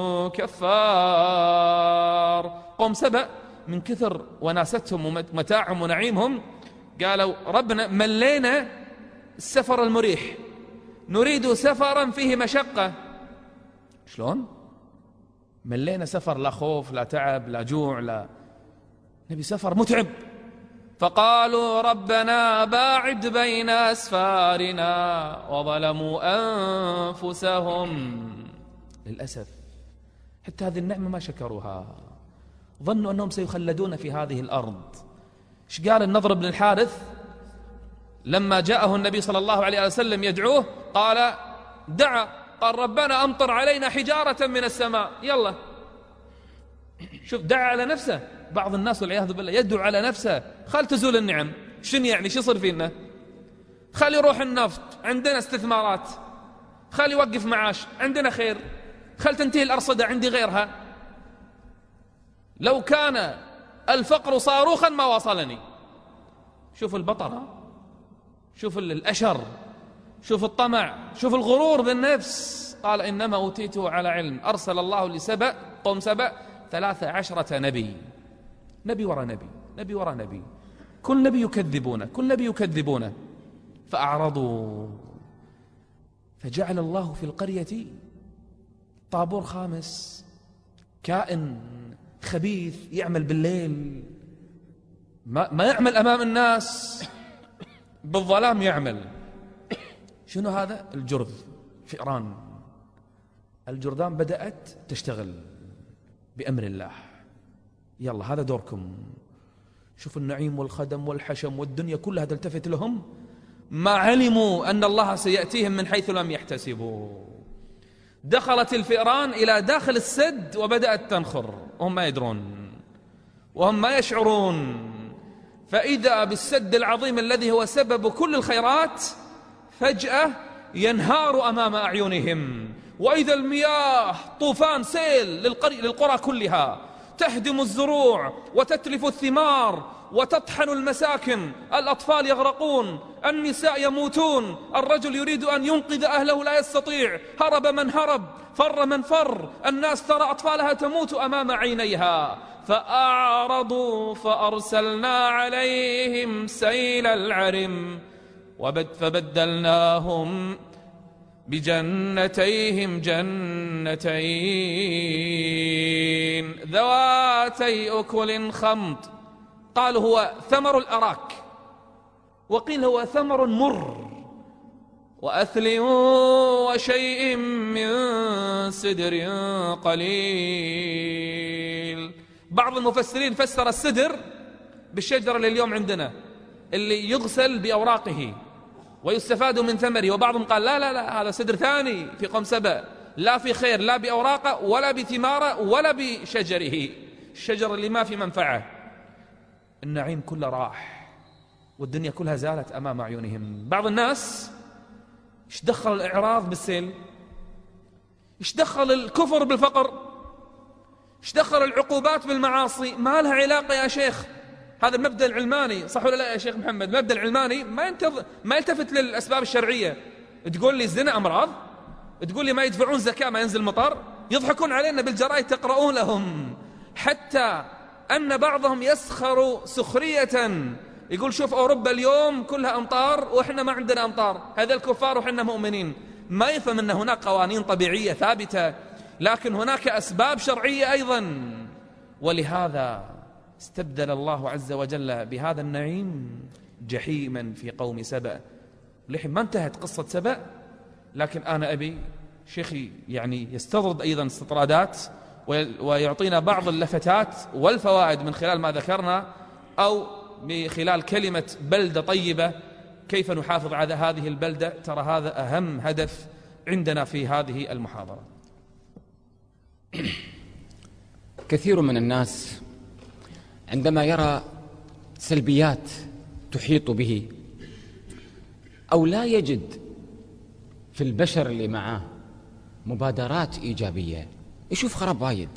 كفار. قوم سبأ من كثر وناستهم ومتاعهم ونعيمهم قالوا ربنا ملينا السفر المريح، نريد سفرا فيه مشقة. شلون؟ ملينا سفر لا خوف لا تعب لا جوع، لا نبي سفر متعب. فقالوا ربنا باعد بين أسفارنا وظلموا أنفسهم. للأسف حتى هذه النعمة ما شكروها، ظنوا أنهم سيخلدون في هذه الأرض. ايش قال النضر بن الحارث لما جاءه النبي صلى الله عليه وسلم يدعوه؟ قال قال ربنا أمطر علينا حجارة من السماء. يلا شوف، دعا على نفسه. بعض الناس والعياذ بالله يدعو على نفسه. خل تزول النعم، شن يعني شو يصير فينا؟ خل يروح النفط، عندنا استثمارات. خل يوقف معاش، عندنا خير. خل تنتهي الأرصدة، عندي غيرها. لو كان الفقر صاروخا ما وصلني. شوف البطرة، شوف الأشر شوف الطمع، شوف الغرور بالنفس. قال إنما أوتيته على علم. أرسل الله لسبأ، قوم سبأ، 13 نبي، نبي ورا نبي، نبي ورا نبي، كل نبي يكذبونه، كل نبي يكذبونه، فأعرضوا. فجعل الله في القرية طابور خامس، كائن خبيث يعمل بالليل، ما يعمل أمام الناس، بالظلام يعمل. شنو هذا؟ الجرذ، فئران. الجرذان بدأت تشتغل بأمر الله. يلا هذا دوركم. شوف النعيم والخدم والحشم والدنيا كلها تلتفت لهم، ما علموا أن الله سيأتيهم من حيث لم يحتسبوا. دخلت الفئران إلى داخل السد وبدأت تنخر وهم ما يدرون وهم ما يشعرون. فإذا بالسد العظيم الذي هو سبب كل الخيرات فجأة ينهار أمام أعينهم، وإذا المياه طوفان سيل للقرى كلها، تهدم الزروع وتتلف الثمار وتطحن المساكن، الأطفال يغرقون، النساء يموتون، الرجل يريد أن ينقذ أهله لا يستطيع، هرب من هرب، فر من فر، الناس ترى أطفالها تموت أمام عينيها. فأعرضوا فأرسلنا عليهم سيل العرم فبدلناهم بجنتيهم جنتين ذواتي أكل خمط، قالوا هو ثمر الأراك، وقيل هو ثمر مر، وأثل وشيء من سدر قليل. بعض المفسرين فسر السدر بالشجرة اللي اليوم عندنا اللي يغسل بأوراقه ويستفاد من ثمره، وبعضهم قال لا لا لا، هذا سدر ثاني في قوم سبأ، لا في خير، لا بأوراقه ولا بثماره ولا بشجره، الشجر اللي ما في منفعة. النعيم كله راح والدنيا كلها زالت أمام أعينهم. بعض الناس ايش دخل الإعراض بالسيل؟ ايش دخل الكفر بالفقر؟ ايش دخل العقوبات بالمعاصي؟ ما لها علاقة يا شيخ. هذا المبدأ العلماني، صح ولا لا يا شيخ محمد؟ المبدأ العلماني ما يلتفت للأسباب الشرعية. تقول لي الزنا أمراض، تقول لي ما يدفعون زكاة ما ينزل مطر، يضحكون علينا بالجرائد تقرؤون لهم، حتى أن بعضهم يسخر سخرية، يقول شوف أوروبا اليوم كلها أمطار وإحنا ما عندنا أمطار، هذا الكفار وإحنا مؤمنين. ما يفهم أن هناك قوانين طبيعية ثابتة، لكن هناك أسباب شرعية أيضا. ولهذا استبدل الله عز وجل بهذا النعيم جحيما في قوم سبأ. لحين ما انتهت قصة سبأ، لكن أنا أبي شيخي يعني يستطرد أيضا استطرادات ويعطينا بعض اللفتات والفوائد من خلال ما ذكرنا، أو بخلال كلمة بلدة طيبة، كيف نحافظ على هذه البلدة. ترى هذا أهم هدف عندنا في هذه المحاضرة. كثير من الناس عندما يرى سلبيات تحيط به أو لا يجد في البشر اللي معاه مبادرات إيجابية، يشوف خراب وايد،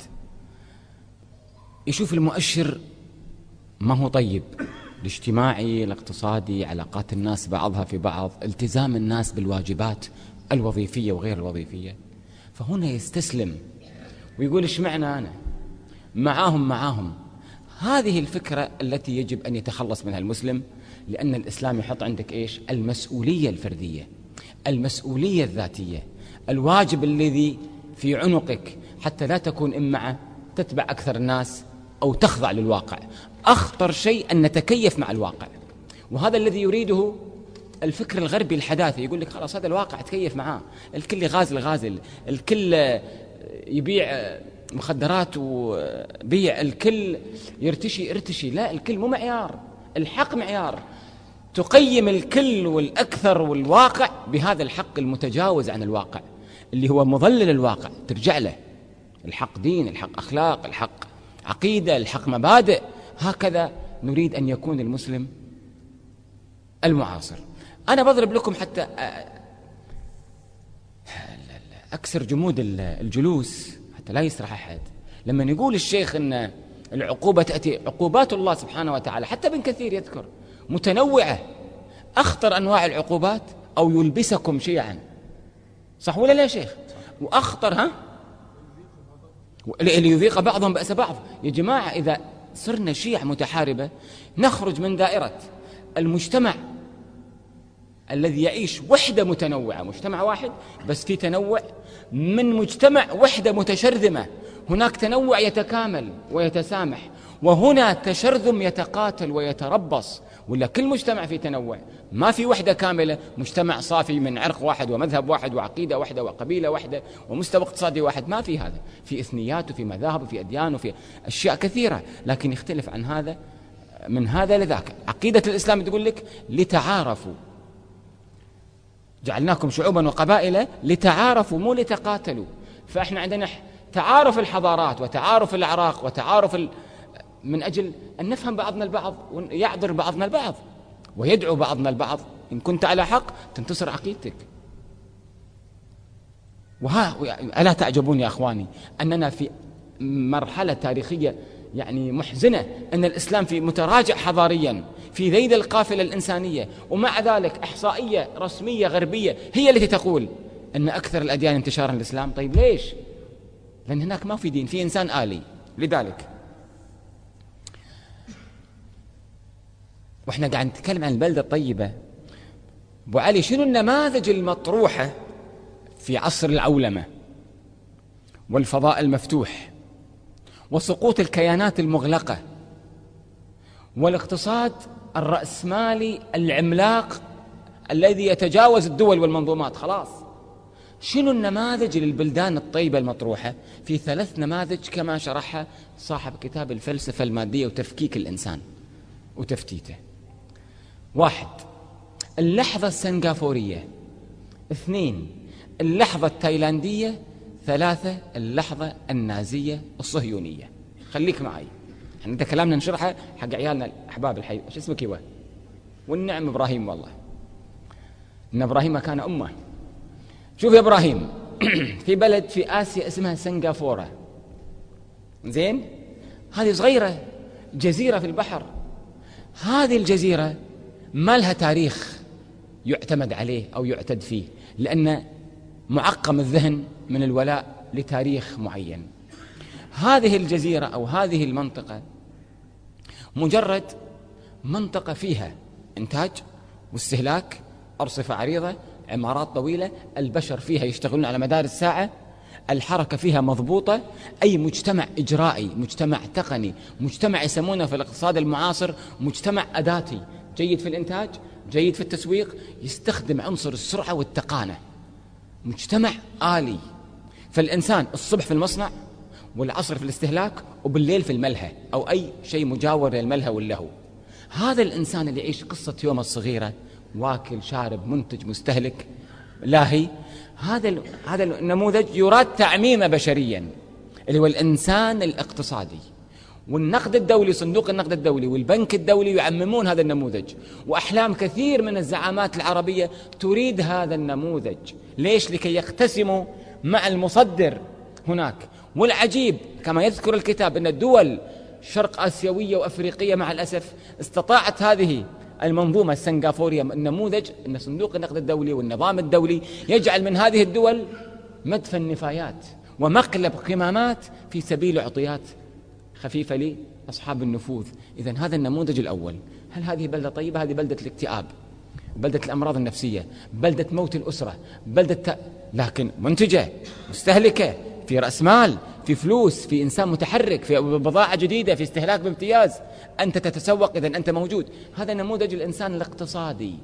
يشوف المؤشر ما هو طيب، الاجتماعي، الاقتصادي، علاقات الناس بعضها في بعض، التزام الناس بالواجبات الوظيفية وغير الوظيفية. فهنا يستسلم ويقول إيش معنى أنا معاهم. هذه الفكرة التي يجب أن يتخلص منها المسلم، لأن الإسلام يحط عندك إيش؟ المسؤولية الفردية، المسؤولية الذاتية، الواجب الذي في عنقك، حتى لا تكون إمعة تتبع أكثر الناس أو تخضع للواقع. أخطر شيء أن نتكيف مع الواقع، وهذا الذي يريده الفكر الغربي الحداثي. يقول لك خلاص هذا الواقع تكيف معاه، الكل غازل، الكل يبيع مخدرات وبيع، الكل ارتشي. لا، الكل مو معيار، الحق معيار. تقيم الكل والأكثر والواقع بهذا الحق المتجاوز عن الواقع اللي هو مضلل الواقع، ترجع له. الحق دين، الحق أخلاق، الحق عقيدة، الحق مبادئ. هكذا نريد أن يكون المسلم المعاصر. أنا بضرب لكم حتى أكسر جمود الجلوس حتى لا يسرح أحد. لما يقول الشيخ أن العقوبة تأتي، عقوبات الله سبحانه وتعالى حتى ابن كثير يذكر متنوعة. أخطر أنواع العقوبات أو يلبسكم شيعا، صح ولا لا يا شيخ؟ وأخطر ليذيق بعضهم بأس بعض. يا جماعة إذا صرنا شيع متحاربة نخرج من دائرة المجتمع الذي يعيش وحدة متنوعة، مجتمع واحد بس في تنوع، من مجتمع وحدة متشرذمة. هناك تنوع يتكامل ويتسامح، وهنا تشرذم يتقاتل ويتربص. ولا كل مجتمع في تنوع، ما في وحدة كاملة، مجتمع صافي من عرق واحد ومذهب واحد وعقيدة واحدة وقبيلة واحدة ومستوى اقتصادي واحد، ما في هذا. في إثنيات وفي مذاهب وفي أديان وفي أشياء كثيرة، لكن يختلف عن هذا من هذا لذاك. عقيدة الإسلام تقول لك لتعارفوا، جعلناكم شعوبا وقبائل لتعارفوا مو لتقاتلوا. فإحنا عندنا تعارف الحضارات وتعارف الأعراق وتعارف من أجل أن نفهم بعضنا البعض ويعذر بعضنا البعض ويدعو بعضنا البعض. إن كنت على حق تنتصر عقيدتك. ألا تعجبون يا أخواني أننا في مرحلة تاريخية يعني محزنة، أن الإسلام في متراجع حضاريا في ذيل القافلة الإنسانية، ومع ذلك إحصائية رسمية غربية هي التي تقول أن أكثر الأديان انتشارا الإسلام. طيب ليش؟ لأن هناك ما في دين، في إنسان آلي. لذلك وإحنا قاعد نتكلم عن البلدة الطيبة. أبو علي، شنو النماذج المطروحة في عصر العولمة والفضاء المفتوح وسقوط الكيانات المغلقة والاقتصاد الرأسمالي العملاق الذي يتجاوز الدول والمنظومات؟ خلاص، شنو النماذج للبلدان الطيبة المطروحة؟ في 3 نماذج كما شرحها صاحب كتاب الفلسفة المادية وتفكيك الإنسان وتفتيته. 1 اللحظة السنغافورية، 2 اللحظة التايلاندية، 3 اللحظة النازية الصهيونية. خليك معي، احنا ده كلامنا نشرحه حق عيالنا الأحباب الحي. ايش اسمك يوا؟ والنعم إبراهيم. والله إن إبراهيم كان أمة. شوف يا إبراهيم في بلد في آسيا اسمها سنغافورة، زين؟ هذه صغيرة جزيرة في البحر. هذه الجزيرة ما لها تاريخ يعتمد عليه أو يعتد فيه، لأن معقم الذهن من الولاء لتاريخ معين. هذه الجزيرة أو هذه المنطقة مجرد منطقة فيها إنتاج واستهلاك، أرصفة عريضة، عمارات طويلة، البشر فيها يشتغلون على مدار الساعة، الحركة فيها مضبوطة. أي مجتمع إجرائي، مجتمع تقني، مجتمع يسمونه في الاقتصاد المعاصر مجتمع أداتي، جيد في الإنتاج، جيد في التسويق، يستخدم عنصر السرعة والتقانة، مجتمع آلي. فالإنسان الصبح في المصنع، والعصر في الاستهلاك، وبالليل في الملهى أو أي شيء مجاور للملهى واللهو. هذا الإنسان اللي يعيش قصة يوم الصغيرة، واكل شارب منتج مستهلك لاهي، هذا النموذج يراد تعميمه بشريا، اللي هو الإنسان الاقتصادي. والنقد الدولي، صندوق النقد الدولي والبنك الدولي يعممون هذا النموذج، وأحلام كثير من الزعامات العربية تريد هذا النموذج. ليش؟ لكي يقتسموا مع المصدر هناك. والعجيب كما يذكر الكتاب أن الدول شرق آسيوية وأفريقية مع الأسف استطاعت هذه المنظومة السنغافورية النموذج، أن صندوق النقد الدولي والنظام الدولي يجعل من هذه الدول مدفن نفايات ومقلب قمامات في سبيل عطيات خفيفة لأصحاب النفوذ. إذن هذا النموذج الأول. هل هذه بلدة طيبة؟ هذه بلدة الاكتئاب، بلدة الأمراض النفسية، بلدة موت الأسرة، بلدة لكن منتجة مستهلكة، في رأس مال، في فلوس، في إنسان متحرك، في بضاعة جديدة، في استهلاك بامتياز. أنت تتسوق، إذن أنت موجود. هذا نموذج الإنسان الاقتصادي.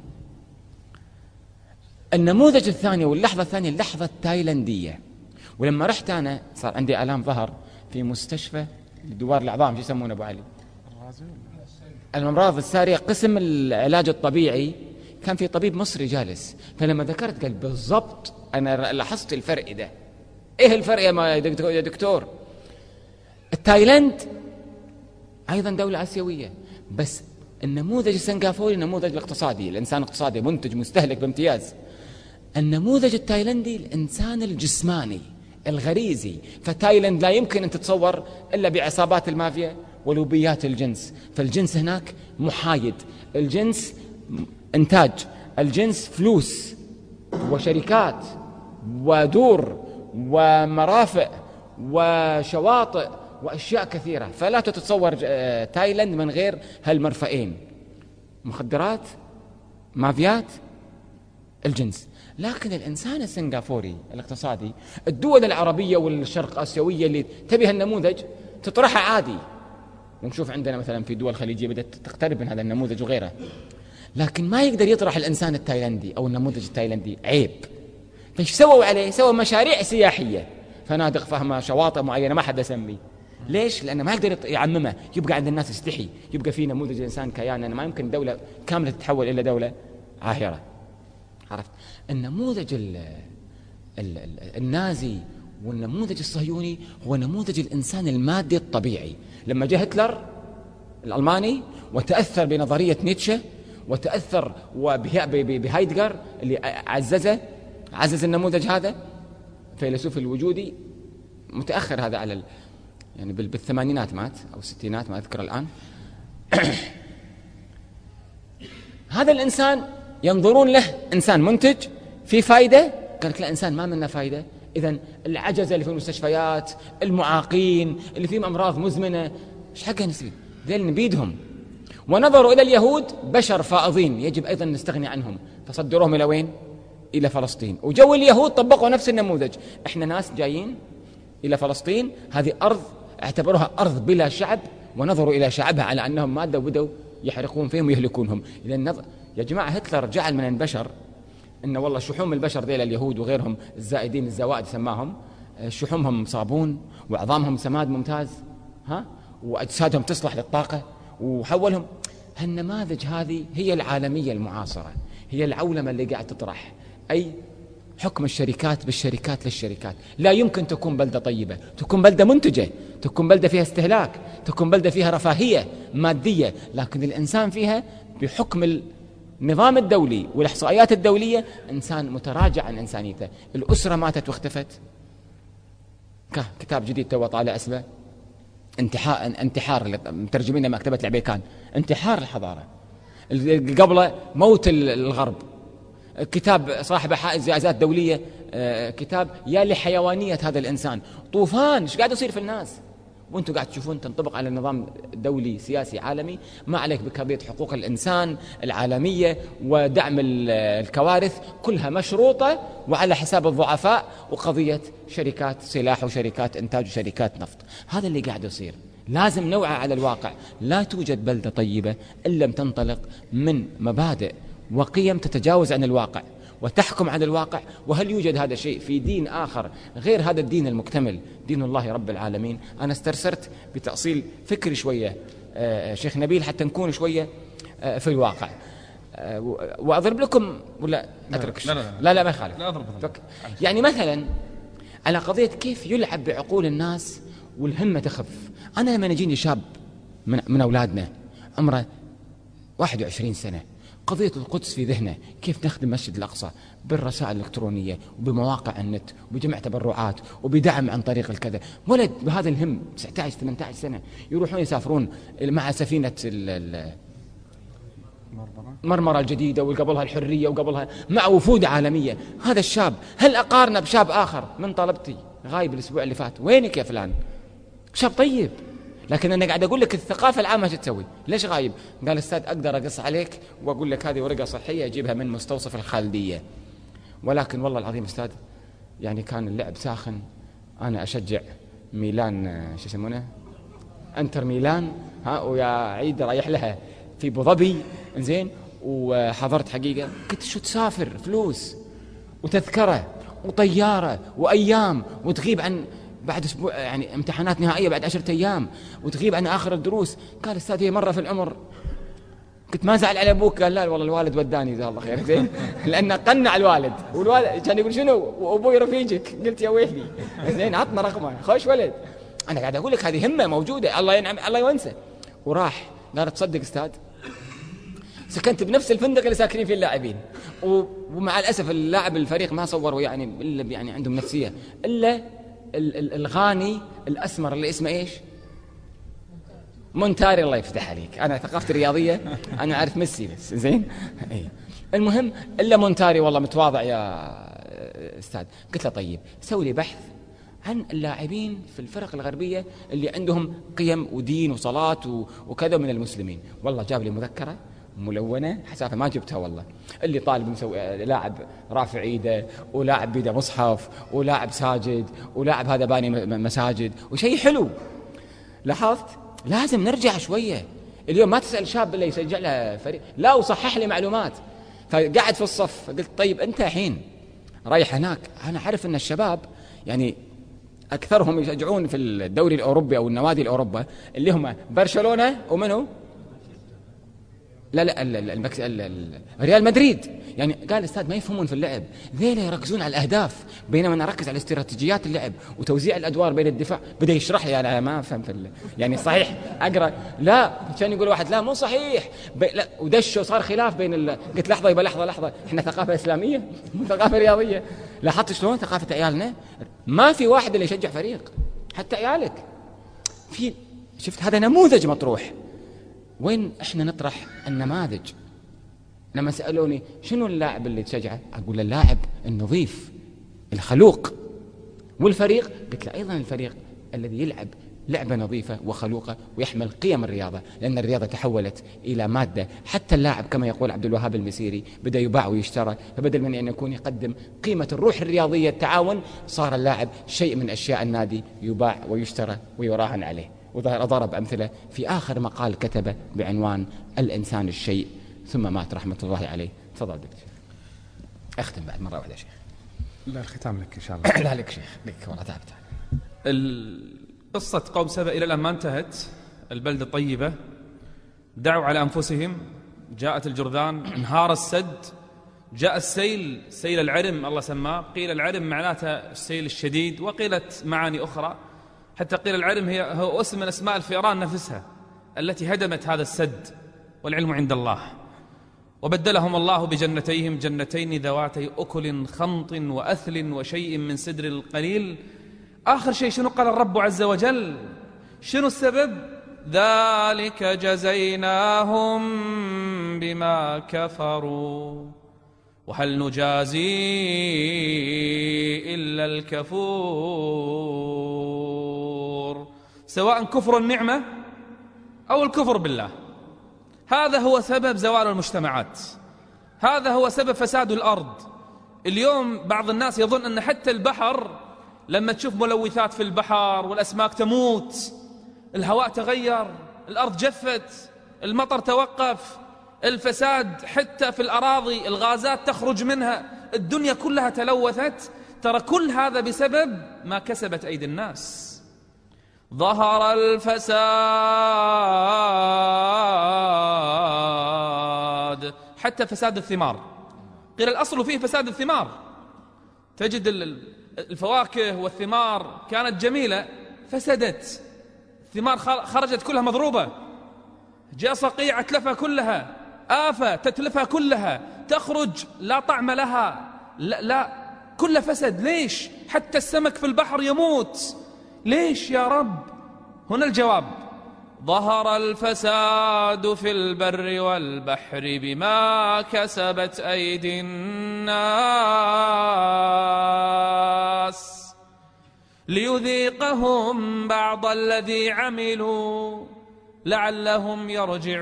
النموذج الثاني واللحظة الثانية اللحظة التايلاندية. ولما رحت أنا صار عندي آلام ظهر في مستشفى دوار العظام، شو يسمونه أبو علي؟ الأمراض السارية، قسم العلاج الطبيعي. كان في طبيب مصري جالس، فلما ذكرت قال بالضبط أنا لاحظت الفرق ده. إيه الفرق يا دكتور؟ التايلاند أيضا دولة آسيوية، بس النموذج السنغافوري النموذج الاقتصادي، الإنسان اقتصادي منتج مستهلك بامتياز. النموذج التايلندي الإنسان الجسماني الغريزي. فتايلاند لا يمكن أن تتصور إلا بعصابات المافيا ولوبيات الجنس. فالجنس هناك محايد، الجنس إنتاج، الجنس فلوس، وشركات ودور ومرافق وشواطئ وأشياء كثيرة. فلا تتصور تايلاند من غير هالمرفئين: مخدرات، مافيات، الجنس. لكن الإنسان السنغافوري الاقتصادي، الدول العربية والشرق آسيوية اللي تبي هالنموذج تطرحها عادي. ونشوف عندنا مثلا في دول خليجية بدأت تقترب من هذا النموذج وغيره، لكن ما يقدر يطرح الإنسان التايلندي أو النموذج التايلندي، عيب. فايش سووا عليه؟ سووا مشاريع سياحية، فنادق فهمة، شواطئ معينة ما حد يسمي. ليش؟ لأنه ما يقدر يعممه، يبقى عند الناس يستحي، يبقى في نموذج الإنسان كيان. أنا ما يمكن دولة كاملة تتحول إلى دولة عاهرة. عرفت؟ النموذج النازي والنموذج الصهيوني هو نموذج الإنسان المادي الطبيعي. لما جاء هتلر الألماني وتأثر بنظرية نيتشه وتأثر بهايدغر اللي عزز النموذج هذا، فيلسوف الوجودي متأخر هذا على يعني بالثمانينات مات أو الستينات ما أذكر الآن. هذا الإنسان ينظرون له إنسان منتج في فايدة، قال لك لا، إنسان ما منه فايدة. إذن العجزة اللي في المستشفيات، المعاقين اللي فيهم أمراض مزمنة، إيش حقها نسوي؟ ذيل نبيدهم. ونظروا إلى اليهود بشر فائضين يجب أيضا نستغني عنهم، فصدروهم إلى وين؟ إلى فلسطين. وجو اليهود طبقوا نفس النموذج. إحنا ناس جايين إلى فلسطين، هذه أرض اعتبروها أرض بلا شعب، ونظروا إلى شعبها على أنهم مادة وبدوا يحرقون فيهم ويهلكونهم. إذن يا جماعة هتلر جعل من البشر إن والله شحوم البشر ذيل اليهود وغيرهم الزائدين، الزوائد سماهم، شحومهم صابون وعظامهم سماد ممتاز، وأجسادهم تصلح للطاقة، وحولهم. هالنماذج هذه هي العالمية المعاصرة، هي العولمة اللي قاعد تطرح، أي حكم الشركات بالشركات للشركات. لا يمكن تكون بلدة طيبة، تكون بلدة منتجة، تكون بلدة فيها استهلاك، تكون بلدة فيها رفاهية مادية، لكن الإنسان فيها بحكم النظام الدولي والإحصائيات الدولية إنسان متراجع عن إنسانيته. الأسرة ماتت واختفت. كتاب جديد تو طالع اسمه انتحار اللي مترجمينه مكتبة العبيكان، انتحار الحضارة، قبل موت الغرب. كتاب صاحب حائز جائزات دولية، كتاب يا لحيوانية هذا الإنسان. طوفان ايش قاعد يصير في الناس، وانتم قاعد تشوفون تنطبق على النظام الدولي سياسي عالمي. ما عليك بقضية حقوق الإنسان العالمية ودعم الكوارث، كلها مشروطة وعلى حساب الضعفاء، وقضية شركات سلاح وشركات إنتاج وشركات نفط. هذا اللي قاعد يصير. لازم نوعى على الواقع. لا توجد بلدة طيبة إلا لم تنطلق من مبادئ وقيم تتجاوز عن الواقع وتحكم على الواقع. وهل يوجد هذا الشيء في دين آخر غير هذا الدين المكتمل، دين الله رب العالمين؟ أنا استرسلت بتأصيل فكري شوية شيخ نبيل حتى نكون شوية في الواقع. وأضرب لكم ولا أترك؟ لا ما يخالف. يعني مثلا على قضية كيف يلعب بعقول الناس والهمة تخف. أنا لما يجيني شاب من أولادنا عمره 21 سنة، قضية القدس في ذهنه، كيف نخدم مسجد الأقصى بالرسائل الإلكترونية وبمواقع النت وبجمع تبرعات وبدعم عن طريق الكذا. ولد بهذا الهم 19-18 سنة يروحون يسافرون مع سفينة مرمرة الجديدة وقبلها الحرية وقبلها مع وفود عالمية. هذا الشاب هل أقارنه بشاب آخر من طلبتي غايب الأسبوع اللي فات؟ وينك يا فلان؟ شاب طيب، لكن أنا قاعد أقول لك الثقافة العامة شو تسوي؟ ليش غايب؟ قال أستاذ أقدر أقص عليك وأقول لك هذه ورقة صحية أجيبها من مستوصف الخالدية، ولكن والله العظيم أستاذ يعني كان اللعب ساخن. أنا أشجع ميلان، شو يسمونه، أنتر ميلان، ويا عيد رايح لها في أبو ظبي، إنزين، وحضرت حقيقة. قلت شو تسافر فلوس وتذكرة وطيارة وأيام، وتغيب عن بعد أسبوع يعني امتحانات نهائية بعد 10 أيام، وتغيب عن آخر الدروس. قال أستاذ هي مرة في العمر. قلت ما زعل على أبوك؟ قال لا والله الوالد وداني جزاه الله خير، زين، لأنه قنع الوالد، والوالد كان يقول شنو وأبوي رفيجك. قلت يا ويلي، زين عطنا رقمه، خوش ولد. أنا قاعد أقول لك هذه همة موجودة، الله ينعم الله يونسه. وراح قال تصدق أستاذ سكنت بنفس الفندق اللي ساكنين فيه اللاعبين، ومع الأسف اللاعب الفريق ما صوروا يعني إلا يعني عندهم نفسية إلا الغاني الأسمر اللي اسمه إيش؟ مونتاري. الله يفتح عليك، أنا ثقافتي رياضية، أنا أعرف ميسي بس، زين. المهم إلا مونتاري والله متواضع يا أستاذ. قلت له طيب سوي لي بحث عن اللاعبين في الفرق الغربية اللي عندهم قيم ودين وصلاة وكذا من المسلمين. والله جاب لي مذكرة ملونة حسافة ما جبتها والله، اللي طالب مسوي لاعب رافع ايده، ولاعب بيده مصحف، ولاعب ساجد، ولاعب هذا باني مساجد، وشيء حلو. لاحظت لازم نرجع شوية. اليوم ما تسأل شاب اللي يسجع له فريق، لا وصحح لي معلومات. فقعد في الصف قلت طيب أنت الحين رايح هناك، أنا أعرف أن الشباب يعني أكثرهم يشجعون في الدوري الأوروبي أو النوادي الأوروبا اللي هم برشلونة ومنه ريال مدريد. يعني قال الأستاذ ما يفهمون في اللعب، ذيلا يركزون على الأهداف بينما نركز على استراتيجيات اللعب وتوزيع الأدوار بين الدفاع. بدأ يشرح لي أنا ما أفهم يعني صحيح أقرأ لا كان يقول واحد لا مو صحيح لا، ودش وصار خلاف بين قلت لحظة يبقى لحظة إحنا ثقافة إسلامية مو ثقافة رياضية. لاحظت شلون ثقافة عيالنا ما في واحد اللي يشجع فريق حتى عيالك في. شفت هذا نموذج مطروح. وين احنا نطرح النماذج؟ لما سألوني شنو اللاعب اللي تشجعه، أقول اللاعب النظيف الخلوق. والفريق قلت له أيضا الفريق الذي يلعب لعبة نظيفة وخلوقة ويحمل قيم الرياضة، لأن الرياضة تحولت إلى مادة. حتى اللاعب كما يقول عبد الوهاب المسيري بدأ يباع ويشترى، فبدل من أن يكون يقدم قيمة الروح الرياضية التعاون، صار اللاعب شيء من أشياء النادي يباع ويشترى ويراهن عليه. وضرب أمثلة في آخر مقال كتبه بعنوان الإنسان الشيء ثم مات رحمة الله عليه. تفضل دكتور. أختم بعد مرة واحدة شيخ. لا الختام لك إن شاء الله. لا لك شيخ لك والله تعبت. قصة قوم سبأ إلى الآن ما انتهت. البلدة طيبة، دعوا على أنفسهم، جاءت الجرذان، انهار السد، جاء السيل، سيل العرم الله سماه. قيل العرم معناته السيل الشديد، وقيلت معاني أخرى، حتى قيل العرم هو اسم من أسماء الفئران نفسها التي هدمت هذا السد، والعلم عند الله. وبدلهم الله بجنتيهم جنتين ذواتي أكل خمط وأثل وشيء من سدر القليل. آخر شيء شنو قال الرب عز وجل؟ شنو السبب؟ ذلك جزيناهم بما كفروا وهل نجازي إلا الكفور. سواء كفر النعمة أو الكفر بالله، هذا هو سبب زوال المجتمعات، هذا هو سبب فساد الأرض. اليوم بعض الناس يظن أن حتى البحر لما تشوف ملوثات في البحر والأسماك تموت، الهواء تغير، الأرض جفت، المطر توقف، الفساد حتى في الأراضي، الغازات تخرج منها، الدنيا كلها تلوثت. ترى كل هذا بسبب ما كسبت أيدي الناس. ظهر الفساد، حتى فساد الثمار. قيل الأصل فيه فساد الثمار، تجد الفواكه والثمار كانت جميلة فسدت، الثمار خرجت كلها مضروبة، جاء صقيع تلفها كلها، آفة تتلفها كلها، تخرج لا طعم لها، لا كلها فسد. ليش؟ حتى السمك في البحر يموت. ليش يا رب؟ هنا الجواب: ظهر الفساد في البر والبحر بما كسبت أيدي الناس ليذيقهم بعض الذي عملوا لعلهم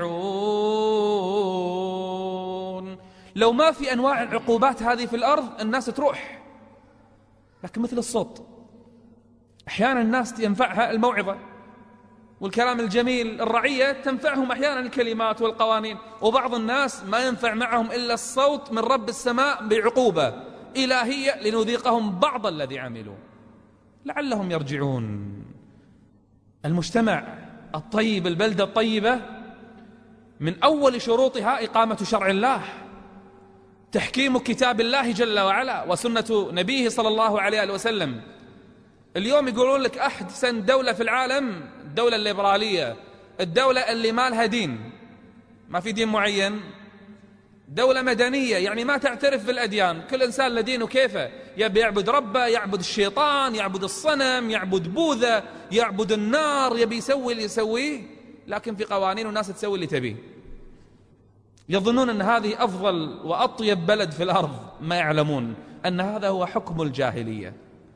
يرجعون. لو ما في أنواع العقوبات هذه في الأرض الناس تروح، لكن مثل الصوت أحيانا الناس ينفعها الموعظة والكلام الجميل، الرعية تنفعهم أحيانا الكلمات والقوانين، وبعض الناس ما ينفع معهم إلا الصوت من رب السماء بعقوبة إلهية لنذيقهم بعض الذي عملوا لعلهم يرجعون. المجتمع الطيب، البلدة الطيبة، من أول شروطها إقامة شرع الله، تحكيم كتاب الله جل وعلا وسنة نبيه صلى الله عليه وسلم. اليوم يقولون لك أحسن دولة في العالم الدولة الليبرالية، الدولة اللي ما لها دين، ما في دين معين، دولة مدنية يعني ما تعترف بالأديان، كل إنسان لدينه كيفه، يبي يعبد ربه، يعبد الشيطان، يعبد الصنم، يعبد بوذا، يعبد النار، يبي يسوي اللي يسويه، لكن في قوانين والناس تسوي اللي تبيه. يظنون أن هذه أفضل وأطيب بلد في الأرض، ما يعلمون أن هذا هو حكم الجاهلية.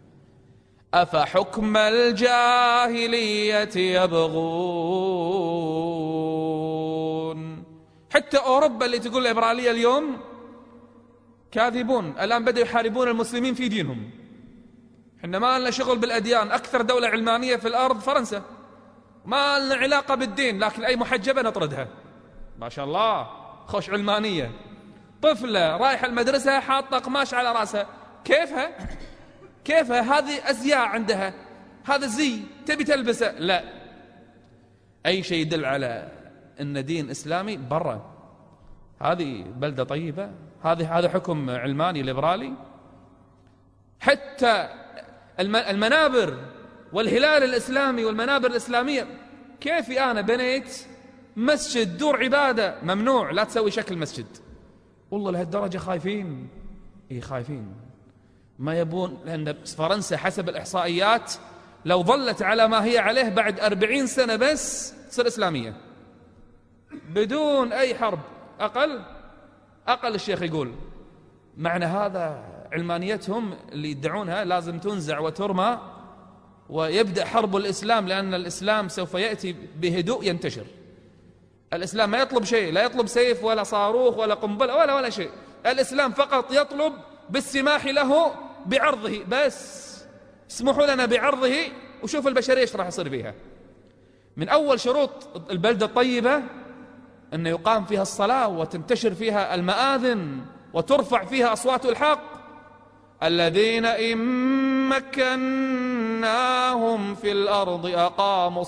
أفحكم الجاهلية يبغون. حتى أوروبا اللي تقول الإبرالية اليوم كاذبون، الآن بدأوا يحاربون المسلمين في دينهم. إحنا ما لنا شغل بالأديان، أكثر دولة علمانية في الأرض فرنسا، ما لنا علاقة بالدين، لكن أي محجبة نطردها. ما شاء الله خوش علمانية. طفلة رايحة المدرسة حاطة قماش على رأسها، كيفها هذه أزياء عندها، هذا زي تبي تلبسه. لا، أي شيء يدل على أن دين إسلامي برا. هذه بلدة طيبة، هذا حكم علماني ليبرالي. حتى المنابر والهلال الإسلامي والمنابر الإسلامية، كيفي أنا بنيت مسجد دور عبادة ممنوع لا تسوي شكل مسجد؟ والله لهالدرجة خايفين. خايفين، ما يبون، لأن فرنسا حسب الإحصائيات لو ظلت على ما هي عليه بعد 40 سنة بس تصير إسلامية بدون أي حرب. أقل الشيخ يقول معنى هذا علمانيتهم اللي يدعونها لازم تنزع وترمى، ويبدأ حرب الإسلام، لأن الإسلام سوف يأتي بهدوء ينتشر. الإسلام ما يطلب شيء، لا يطلب سيف ولا صاروخ ولا قنبلة ولا شيء. الإسلام فقط يطلب بالسماح له بعرضه، بس اسمحوا لنا بعرضه وشوف البشرية ايش راح يصير فيها. من أول شروط البلدة الطيبة أن يقام فيها الصلاة وتنتشر فيها المآذن وترفع فيها أصوات الحق. الذين إن مكناهم في الأرض أقاموا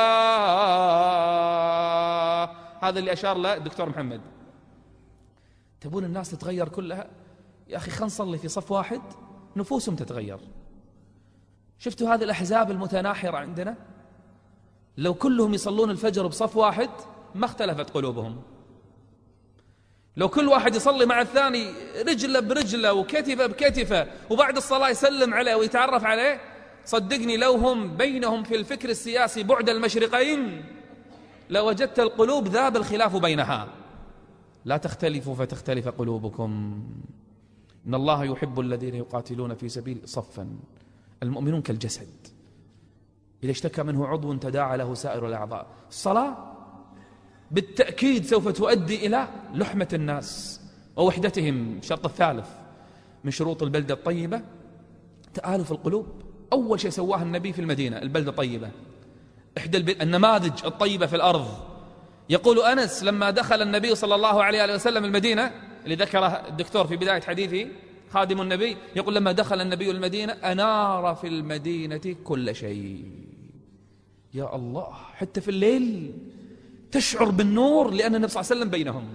الصلاة. هذا اللي أشار له الدكتور محمد. تبون الناس تتغير كلها؟ يا أخي خلينا نصلي في صف واحد نفوسهم تتغير. شفتوا هذه الأحزاب المتناحرة عندنا؟ لو كلهم يصلون الفجر بصف واحد ما اختلفت قلوبهم. لو كل واحد يصلي مع الثاني رجله برجله وكتفه بكتفه وبعد الصلاة يسلم عليه ويتعرف عليه، صدقني لو هم بينهم في الفكر السياسي بعد المشرقين لوجدت القلوب ذاب الخلاف بينها. لا تختلفوا فتختلف قلوبكم، إن الله يحب الذين يقاتلون في سبيل صفا. المؤمنون كالجسد إذا اشتكى منه عضو تداعى له سائر الأعضاء. الصلاة بالتأكيد سوف تؤدي إلى لحمة الناس ووحدتهم. الشرط الثالث من شروط البلدة الطيبة تآلف القلوب. أول شيء سواه النبي في المدينة البلدة الطيبة، إحدى النماذج الطيبة في الأرض. يقول أنس لما دخل النبي صلى الله عليه وسلم المدينة، اللي ذكره الدكتور في بداية حديثه خادم النبي، يقول لما دخل النبي المدينة أنار في المدينة كل شيء. يا الله، حتى في الليل تشعر بالنور لأن النبي صلى الله عليه وسلم بينهم.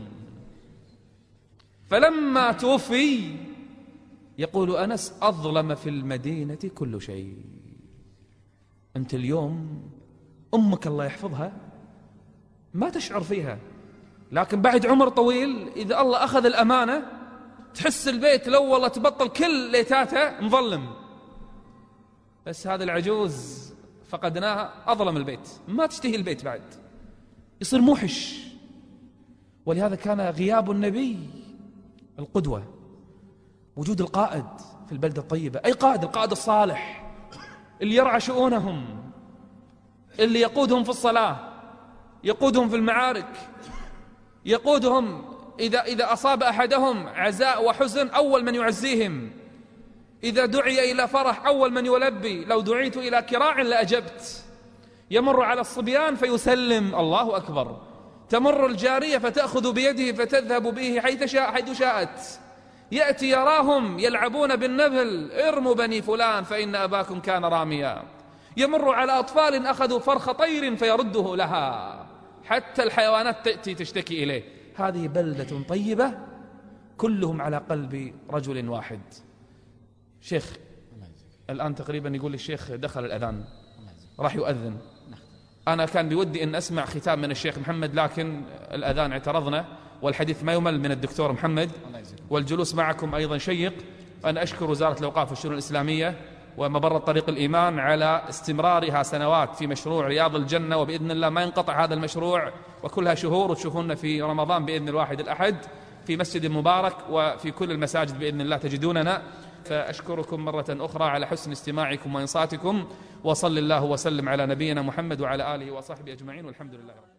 فلما توفي يقول أنس أظلم في المدينة كل شيء. أنت اليوم أمك الله يحفظها ما تشعر فيها، لكن بعد عمر طويل إذا الله أخذ الأمانة تحس البيت لو والله تبطل كل ليتاته مظلم، بس هذا العجوز فقدناها أظلم البيت، ما تشتهي البيت بعد، يصير موحش. ولهذا كان غياب النبي القدوة، وجود القائد في البلدة الطيبة. أي قائد؟ القائد الصالح اللي يرعى شؤونهم، اللي يقودهم في الصلاة، يقودهم في المعارك، يقودهم إذا أصاب أحدهم عزاء وحزن أول من يعزيهم، إذا دعي إلى فرح أول من يلبي، لو دعيت إلى كراع لأجبت. يمر على الصبيان فيسلم، الله أكبر. تمر الجارية فتأخذ بيده فتذهب به حيث شاءت. يأتي يراهم يلعبون بالنبل، ارموا بني فلان فإن أباكم كان راميا. يمر على أطفال أخذوا فرخ طير فيرده لها، حتى الحيوانات تأتي تشتكي إليه. هذه بلدة طيبة كلهم على قلب رجل واحد. شيخ الآن تقريبا يقول الشيخ دخل الأذان راح يؤذن. أنا كان بودي أن أسمع ختام من الشيخ محمد، لكن الأذان اعترضنا، والحديث ما يمل من الدكتور محمد، والجلوس معكم أيضا شيق. أنا أشكر وزارة الأوقاف والشؤون الإسلامية ومبرة طريق الإيمان على استمرارها سنوات في مشروع رياض الجنة، وبإذن الله ما ينقطع هذا المشروع، وكلها شهور، وتشوفون في رمضان بإذن الواحد الأحد في مسجد مبارك وفي كل المساجد بإذن الله تجدوننا. فأشكركم مرة أخرى على حسن استماعكم وإنصاتكم، وصل الله وسلم على نبينا محمد وعلى آله وصحبه أجمعين، والحمد لله.